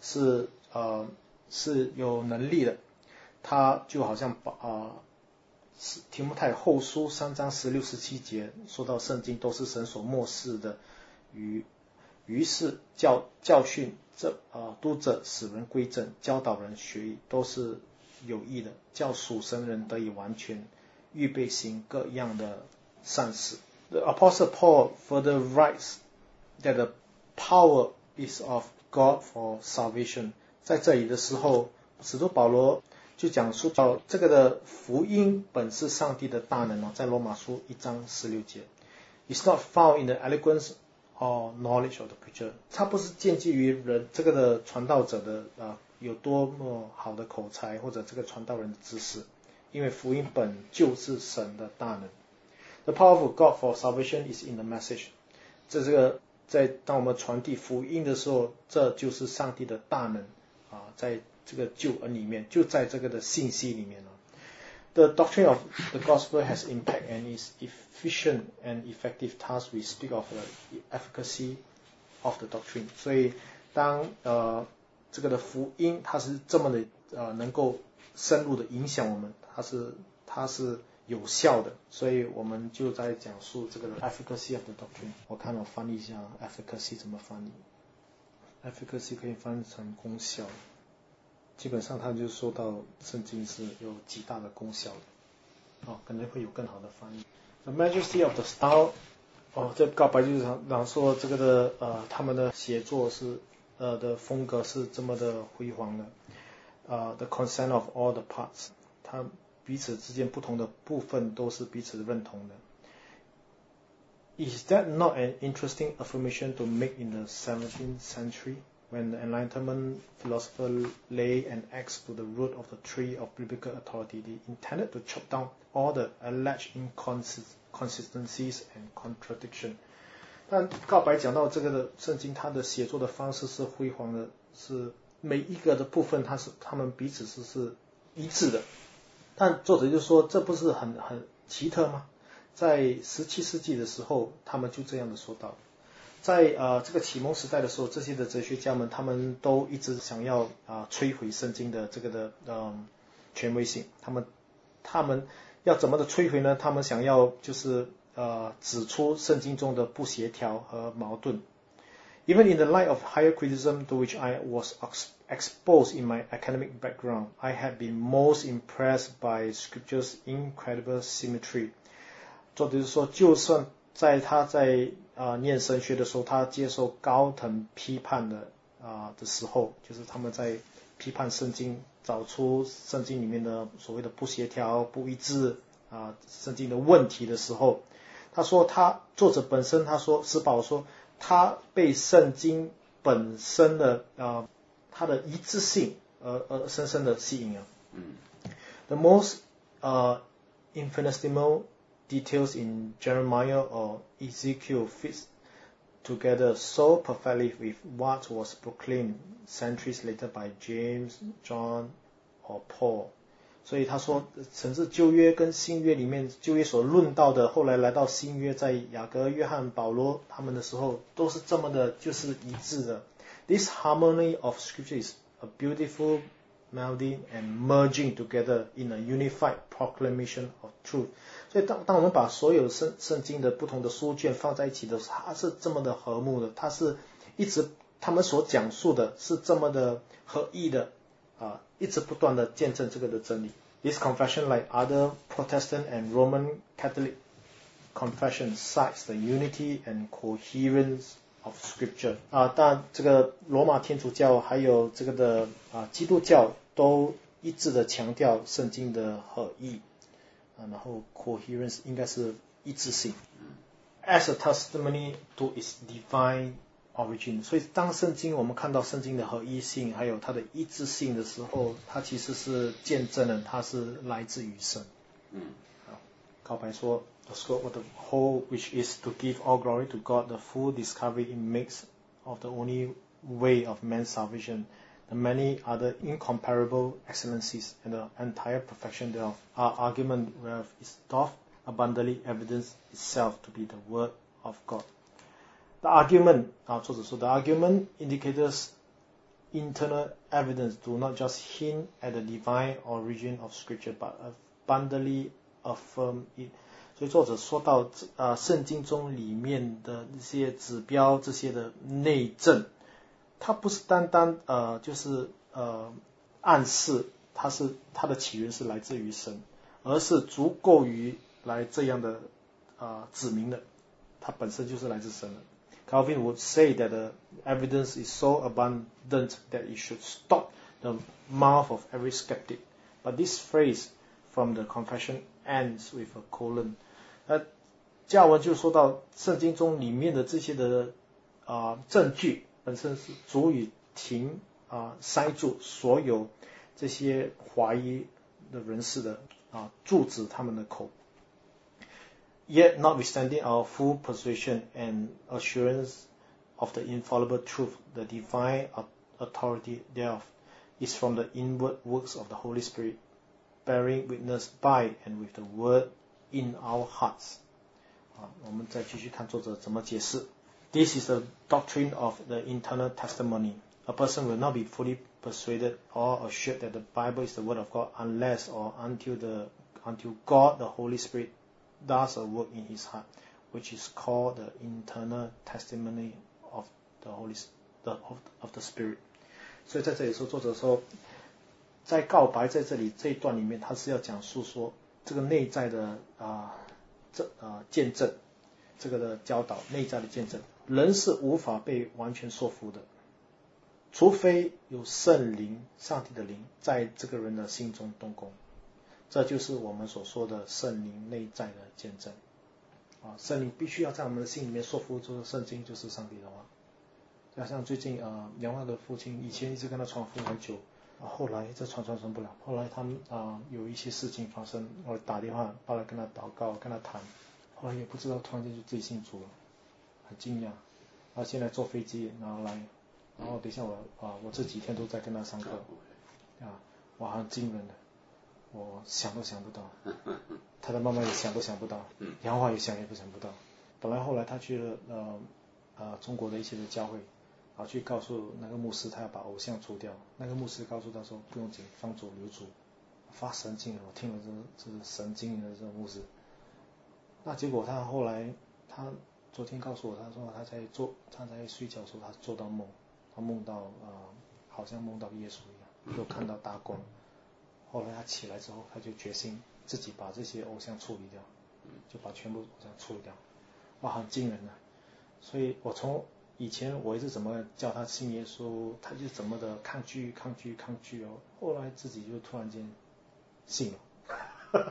是有能力的，它就好像提摩太后书3章16、17节说到圣经都是神所默示的，于是教训督者使人归正，教导人学艺，都是有益的，叫属神人得以完全，预备行各样的善事。The Apostle Paul further writes that the power is of God for salvation. 在这里的时候，使徒保罗就讲述到这个的福音本是上帝的大能在罗马书1章16节。It's not found in the eloquence or knowledge of the preacher， 它不是建基于人这个的传道者的有多么好的口才或者这个传道人的知识，因为福音本就是神的大能。The power of God for salvation is in the message。这个在当我们传递福音的时候，这就是上帝的大能在这个救恩里面，就在这个的信息里面了。The doctrine of the gospel has impact and is efficient and effective. Thus, we speak of the efficacy of the doctrine. 所以当这个的福音它是这么的能够深入的影响我们，它是有效的，所以我们就在讲述这个 efficacy of the doctrine。 我看我翻译一下 efficacy 怎么翻译。 efficacy 可以翻译成功效，基本上他就说到圣经是有极大的功效的，可能会有更好的翻译。 The majesty of the style， 这告白就是讲说这个的他们的写作是的风格是这么的辉煌的。The consent of all the parts， 他彼此之间不同的部分都是彼此认同的。Is that not an interesting affirmation to make in the 17th century, when the Enlightenment philosopher lay an axe to the root of the tree of biblical authority? They intended to chop down all the alleged inconsistencies and contradictions. 但告白讲到这个的圣经，它的写作的方式是辉煌的，是每一个的部分他们彼此是一致的。但作者就说，这不是很奇特吗？在17世纪的时候，他们就这样的说到。在这个启蒙时代的时候，这些的哲学家们他们都一直想要摧毁圣经的这个的权威性。他们要怎么的摧毁呢？他们想要就是指出圣经中的不协调和矛盾。Even in the light of higher criticism to which I was exposed in my academic background, I had been most impressed by Scripture's incredible symmetry. 作者就是说，就算他在念神学的时候，他接受高等批判的时候，就是他们在批判圣经，找出圣经里面的所谓的不协调、不一致圣经的问题的时候，他说作者本身施保说他被圣经本身的它的一致性而深深的吸引了。The most infinitesimal details in Jeremiah or Ezekiel fits together so perfectly with what was proclaimed centuries later by James, John, or Paul. 所以他说，甚至旧约跟新约里面，旧约所论到的，后来来到新约，在雅各、约翰、保罗他们的时候，都是这么的，就是一致的。This harmony of Scripture is a beautiful melody and merging together in a unified proclamation of truth. 所以当我们把所有圣经的不同的书卷放在一起的时候，它是这么的和睦的，它是一直他们所讲述的是这么的合一的一直不断的见证这个的真理。This confession, like other Protestant and Roman Catholic confession, cites the unity and coherence of Scripture. 但这个罗马天主教还有这个的基督教都一致的强调圣经的合一然后 coherence 应该是一致性。As a testimony to its divine origin， 所以当圣经我们看到圣经的合一性还有它的一致性的时候，它其实是见证了它是来自于神。告白说 The scope of the whole, which is to give all glory to God, the full discovery it makes of the only way of man's salvation, the many other incomparable excellencies and the entire perfection thereof, are argument whereof it doth abundantly evidence itself to be the word of God. The argument, 作者说 the argument indicators internal evidence do not just hint at the divine origin of Scripture, but abundantly affirm it. 所以作者说到圣经中里面的这些指标这些的内证，它不是单单就是暗示它的起源是来自于神，而是足够于来这样的指明的，它本身就是来自神的。Calvin would say that the evidence is so abundant that it should stop the mouth of every skeptic. But this phrase from the confession ends with a colon. 加文就说到圣经中里面的这些的证据本身是足以塞住所有这些怀疑的人士的阻止他们的口。Yet, notwithstanding our full persuasion and assurance of the infallible truth, the divine authority thereof is from the inward works of the Holy Spirit, bearing witness by and with the word in our hearts. 我们再继续看作者怎么解释。This is the doctrine of the internal testimony. A person will not be fully persuaded or assured that the Bible is the word of God unless or until God, the Holy Spirit, does a work in his heart, which is called the internal testimony of the Spirit. 所以在这里说，作者说，在告白在这里这一段里面，他是要讲述说这个内在的见证，这个的教导，内在的见证，人是无法被完全说服的，除非有圣灵，上帝的灵在这个人的心中动工。这就是我们所说的圣灵内在的见证。圣灵必须要在我们的心里面说服，这个圣经就是上帝的话。就像最近杨万的父亲以前一直跟他传福音很久，后来这传不了，后来他们有一些事情发生，我打电话过来跟他祷告，跟他谈，后来也不知道突然间就自己信主了，很惊讶。现在坐飞机然后来，然后等一下我这几天都在跟他上课，哇，很惊人的，我想都想不到，他的妈妈也想都想不到，杨华也想不到。本来后来他去了中国的一些的教会，去告诉那个牧师他要把偶像除掉，那个牧师告诉他说不用紧，放主留主，发神经了，我听了这是神经的这个牧师。那结果他后来他昨天告诉我，他说他在睡觉的时候他做到梦，他梦到好像梦到耶稣一样，又看到大光。后来他起来之后，他就决心自己把这些偶像处理掉，就把全部偶像处理掉。哇，很惊人啊！所以我从以前我一直怎么叫他信耶稣，他就怎么的抗拒哦，后来自己就突然间信了，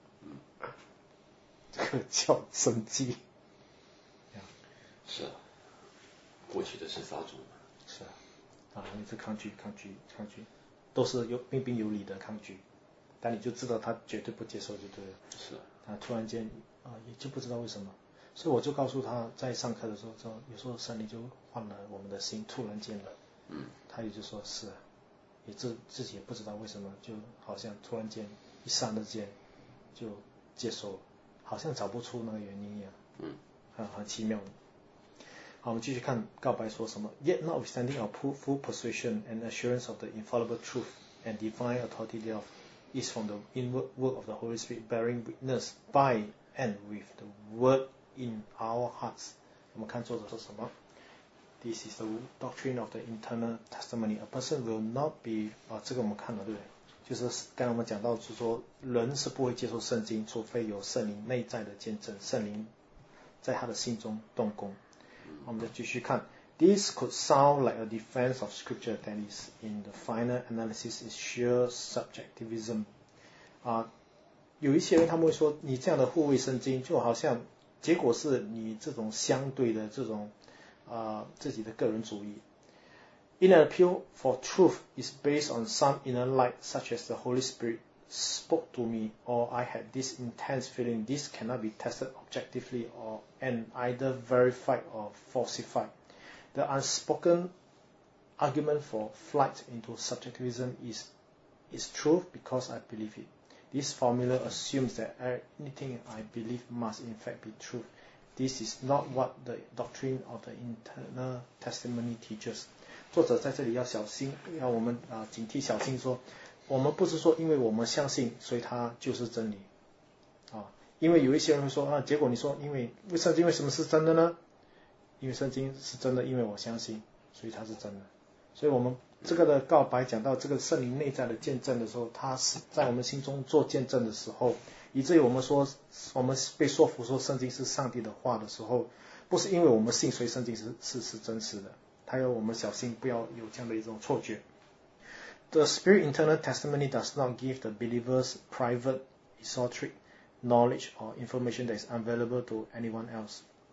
这个叫神迹。 是啊，过去的是撒种嘛。 是啊，一直抗拒，都是彬彬有礼的抗拒，但你就知道他绝对不接受就对了。 是啊，突然间也就不知道为什么，所以我就告诉他，在上课的时候说，有时候圣灵就换了我们的心，突然间了。他也就说是啊，也自己也不知道为什么，就好像突然间一刹那间就接受了，好像找不出那个原因一样。很奇妙的。好，我们继续看告白说什么。Yet notwithstanding our full persuasion and assurance of the infallible truth and divine authority thereof is from the inward work of the Holy Spirit, bearing witness by and with the word in our hearts. 我们看作者说什么。This is the doctrine of the internal testimony. A person will not be 这个我们看了对不对？就是刚才我们讲到，就是说人是不会接受圣经，除非有圣灵内在的见证，圣灵在他的心中动工。我们再继续看。This could sound like a defense of scripture that is, in the final analysis, is sheer subjectivism. 有一些人他们会说，你这样的护卫圣经，就好像结果是你这种相对的这种自己的个人主义。In an appeal for truth is based on some inner light, such as the Holy Spirit spoke to me, or I had this intense feeling. This cannot be tested objectively and either verified or falsified. The unspoken argument for flight into subjectivism is truth because I believe it. This formula assumes that anything I believe must in fact be truth. This is not what the doctrine of the internal testimony teaches. 作者在这里要小心，要我们警惕小心说，我们不是说因为我们相信，所以它就是真理。因为有一些人会说结果你说因为圣经为什么是真的呢？因为圣经是真的，因为我相信，所以它是真的。所以我们这个的告白讲到这个圣灵内在的见证的时候，它是在我们心中做见证的时候，以至于我们说我们被说服说圣经是上帝的话的时候，不是因为我们信，所以圣经是真实的。还有我们小心不要有这样的一种错觉。The Spirit internal testimony does not give the believers private esoteric knowledge or information that is unavailable to anyone else.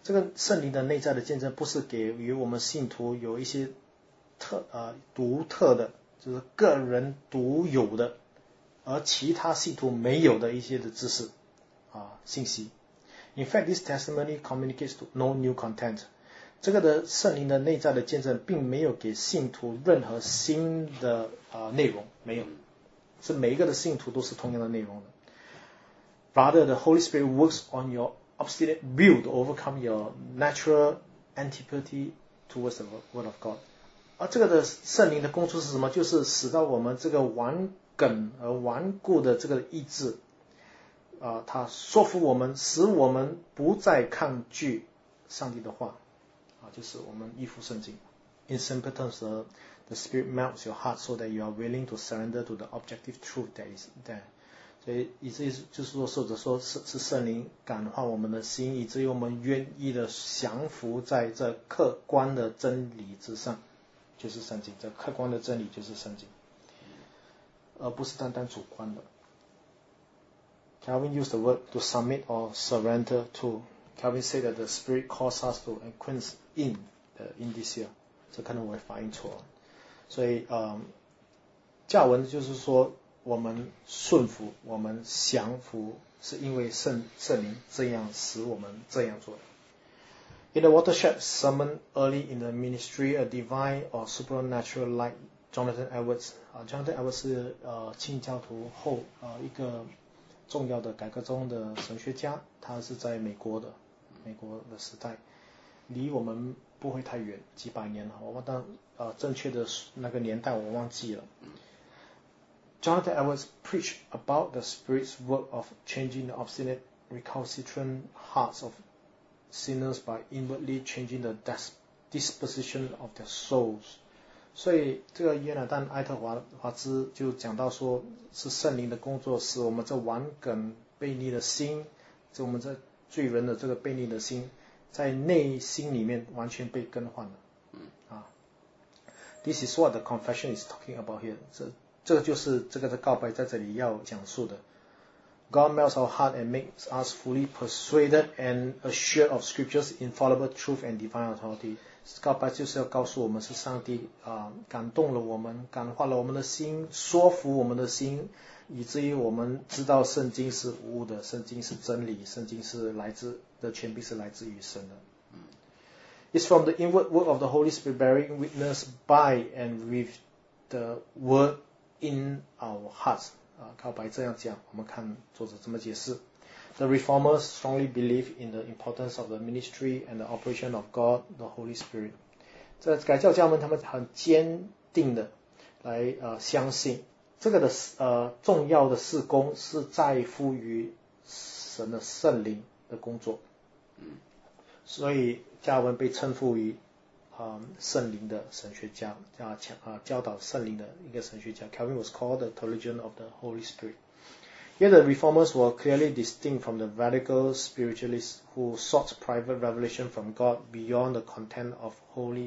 这个圣灵的内在的见证不是给予我们信徒有一些独特的，就是个人独有的，而其他信徒没有的一些的知识信息。In fact, this testimony communicates no new content. 这个的圣灵的内在的见证并没有给信徒任何新的内容，没有，是每一个的信徒都是同样的内容的。Rather, the Holy Spirit works on your obstinate will to overcome your natural antipathy towards the Word of God. 而这个的圣灵的工作是什么？就是使到我们这个顽梗而顽固的这个意志，它说服我们，使我们不再抗拒上帝的话，就是我们依附圣经。In simple terms, the Spirit melts your heart so that you are willing to surrender to the objective truth that is there. 所以以至于就是说，或者说是圣灵感化我们的心，以至于我们愿意的降服在这客观的真理之上，就是圣经。这客观的真理就是圣经，而不是单单主观的。Calvin used the word to submit or surrender to. Calvin said that the Spirit calls us to acquiesce in the indicia. 这可能我会发音错，所以教文就是说我们顺服，我们降服，是因为圣灵这样使我们这样做的。In the watershed sermon early in the ministry, a divine or supernatural like Jonathan Edwards. Jonathan Edwards 是清教徒后一个重要的改革中的神学家，他是在美国的时代，离我们不会太远，几百年了。正确的那个年代我忘记了。Jonathan Edwards preached about the Spirit's work of changing the obstinate, recalcitrant hearts of sinners by inwardly changing the disposition of their souls. 所以这个约拿丹·艾特华兹就讲到说，是圣灵的工作，使我们这顽梗悖逆的心，我们这罪人的这个悖逆的心，在内心里面完全被更换了。This is what the confession is talking about here. 这个就是这个的告白在这里要讲述的。God melts our heart and makes us fully persuaded and assured of Scripture's infallible truth and divine authority. 告白就是要告诉我们是上帝感动了我们，感化了我们的心，说服我们的心，以至于我们知道圣经是无误的，圣经是真理，圣经是来自的权柄是来自于神的。It's from the inward work of the Holy Spirit bearing witness by and with the word in our hearts. 告白这样讲，我们看作者这么解释。The Reformers strongly believe in the importance of the ministry and the operation of God, the Holy Spirit. 这改教家们他们很坚定的来相信这个的重要的事工是在乎于神的圣灵的工作。所以加尔文被称呼为圣灵的神学家，教导圣灵的一个神学家。Calvin was called the theologian of the Holy Spirit. Here the Reformers were clearly distinct from the radical spiritualists who sought private revelation from God beyond the content of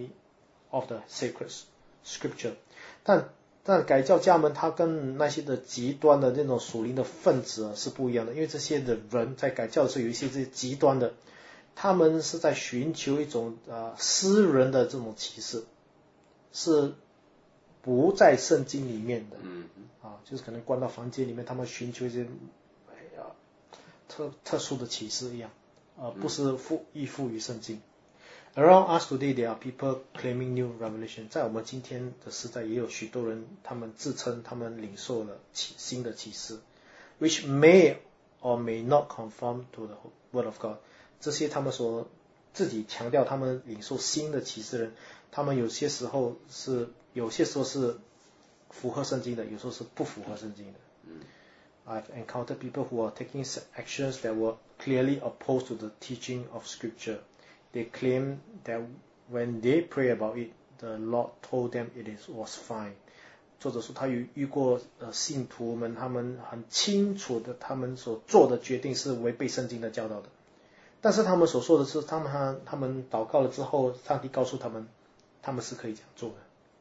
the sacred scripture. 但改教家们他跟那些的极端的那种属灵的分子是不一样的，因为这些的人在改教的时候有一些这极端的，他们是在寻求一种私人的这种启示，是不在圣经里面的。就是可能关到房间里面，他们寻求一些特殊的启示一样，不是依附于圣经。Around us today, there are people claiming new revelation. 在我们今天的时代，也有许多人，他们自称他们领受了新的启示 ，which may or may not conform to the Word of God. 这些他们所自己强调他们领受新的启示的人，他们有些时候是符合圣经的，有时候是不符合圣经的。I've encountered people who are taking actions that were clearly opposed to the teaching of Scripture. They claim that when they pray about it, the Lord told them it was fine. 作者说他遇过信徒们，他们很清楚的，他们所做的决定是违背圣经的教导的。但是他们所说的是，他们祷告了之后，上帝告诉他们，他们是可以这样做的。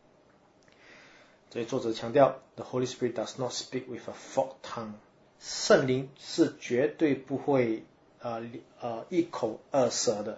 所以作者强调 ，The Holy Spirit does not speak with a forked tongue. 圣灵是绝对不会一口二舌的。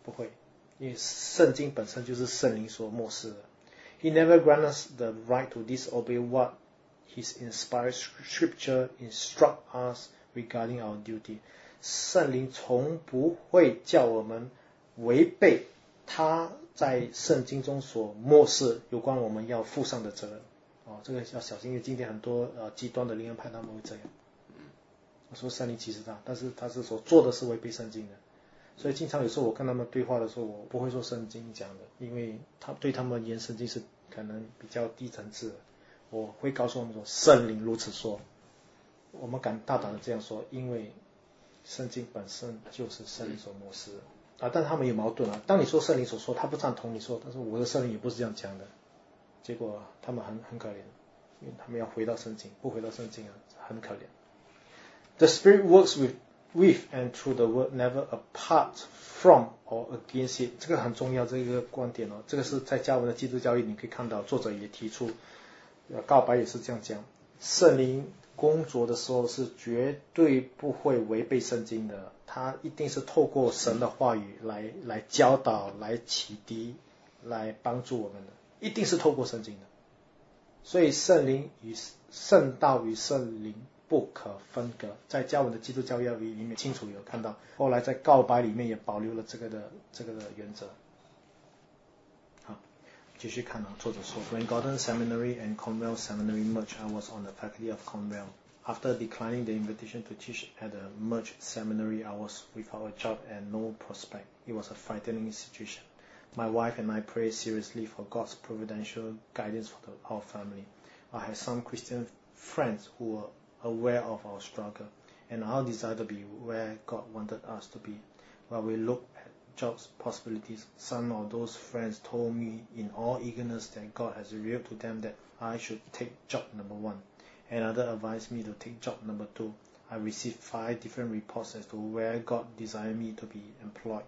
不会，因为圣经本身就是圣灵所默示的。He never grants us the right to disobey what His inspired scripture instruct us regarding our duty. 圣灵从不会叫我们违背他在圣经中所默示有关我们要负上的责任。这个要小心，因为今天很多极端的灵恩派他们会这样。我说圣灵其实但是他是所做的是违背圣经的。所以经常有时候我跟他们对话的时候，我不会说圣经讲的，因为对他们而言圣经是可能比较低层次的。我会告诉他们说圣灵如此说，我们敢大胆的这样说，因为圣经本身就是圣灵所默示的但是他们有矛盾当你说圣灵所说，他不赞同你说，但是我的圣灵也不是这样讲的，结果他们很可怜，因为他们要回到圣经，不回到圣经很可怜。The Spirit works with and through the word, never apart from or against it. 这个很重要，这个观点这个是在加文的基督教义你可以看到，作者也提出，告白也是这样讲，圣灵工作的时候是绝对不会违背圣经的，他一定是透过神的话语来教导，来启迪，来帮助我们的，一定是透过圣经的。所以圣道与圣灵不可分割，在加文的基督教教义里面清楚有看到，后来在告白里面也保留了这个的原则。好，继续看作者说 When Gordon Seminary and Cornell Seminary merged, I was on the faculty of Cornell. After declining the invitation to teach at the merged seminary, I was without a job and no prospect. It was a frightening situation. My wife and I prayed seriously for God's providential guidance for our family. I had some Christian friends who were aware of our struggle and our desire to be where God wanted us to be. While we looked at jobs possibilities, some of those friends told me in all eagerness that God has revealed to them that I should take job number 1. Another advised me to take job number 2. I received 5 different reports as to where God desired me to be employed.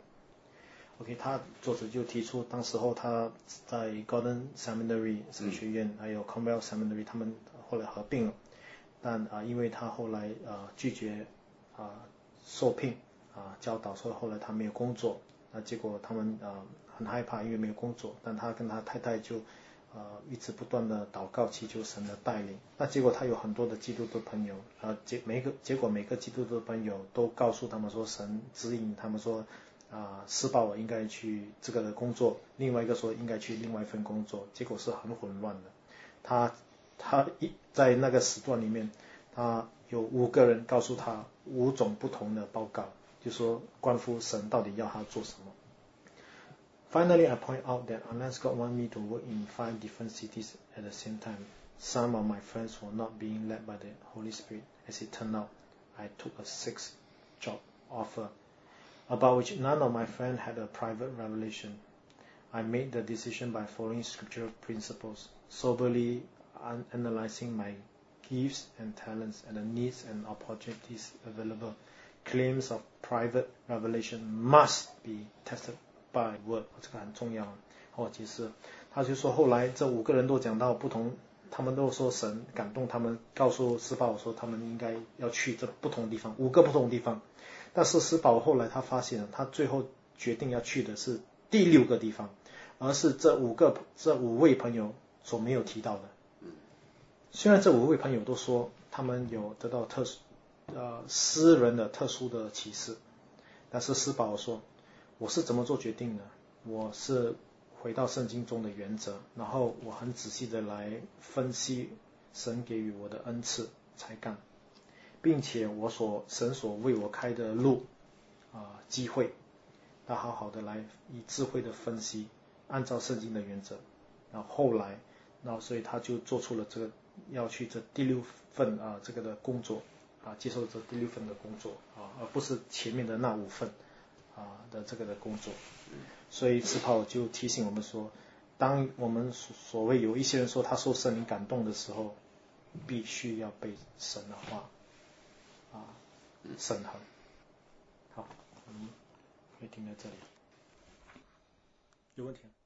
OK， 作者就提出，当时候他在 Gordon Seminary 神学院，还有 Cornell Seminary， 他们后来合并了。但因为他后来拒绝受聘教导，所以后来他没有工作。结果他们很害怕，因为没有工作。但他跟他太太就一直不断的祷告祈求神的带领。那结果他有很多的基督徒朋友结果每个基督徒朋友都告诉他们说，神指引他们说施鲍尔应该去这个的工作，另外一个说应该去另外一份工作，结果是很混乱的。他在那个时段里面，他有5个人告诉他5种不同的报告，就说关乎神到底要他做什么。Finally, I point out that unless God wants me to work in 5 different cities at the same time, some of my friends were not being led by the Holy Spirit. As it turned out, I took a 6th job offer, about which none of my friends had a private revelation. I made the decision by following scriptural principles, soberly analyzing my gifts and talents and the needs and opportunities available. Claims of private revelation must be tested by word. 这个很重要其实他就说后来这5个人都讲到不同，他们都说神感动他们，告诉施保罗说他们应该要去这不同的地方，5个不同的地方。但是施保罗后来他发现他最后决定要去的是第6个地方，而是这5位朋友所没有提到的。虽然这5位朋友都说他们有得到私人的特殊的启示，但是施保罗说我是怎么做决定的？我是回到圣经中的原则，然后我很仔细的来分析神给予我的恩赐才干，并且神所为我开的路机会，要好好的来以智慧的分析，按照圣经的原则。然后后来所以他就做出了这个要去这第6份这个的工作接受这第6份的工作而不是前面的那5份的这个的工作。所以施保罗就提醒我们说，当我们所谓有一些人说他受圣灵感动的时候，必须要被神的话审核。好，我们可以停在这里。有问题吗？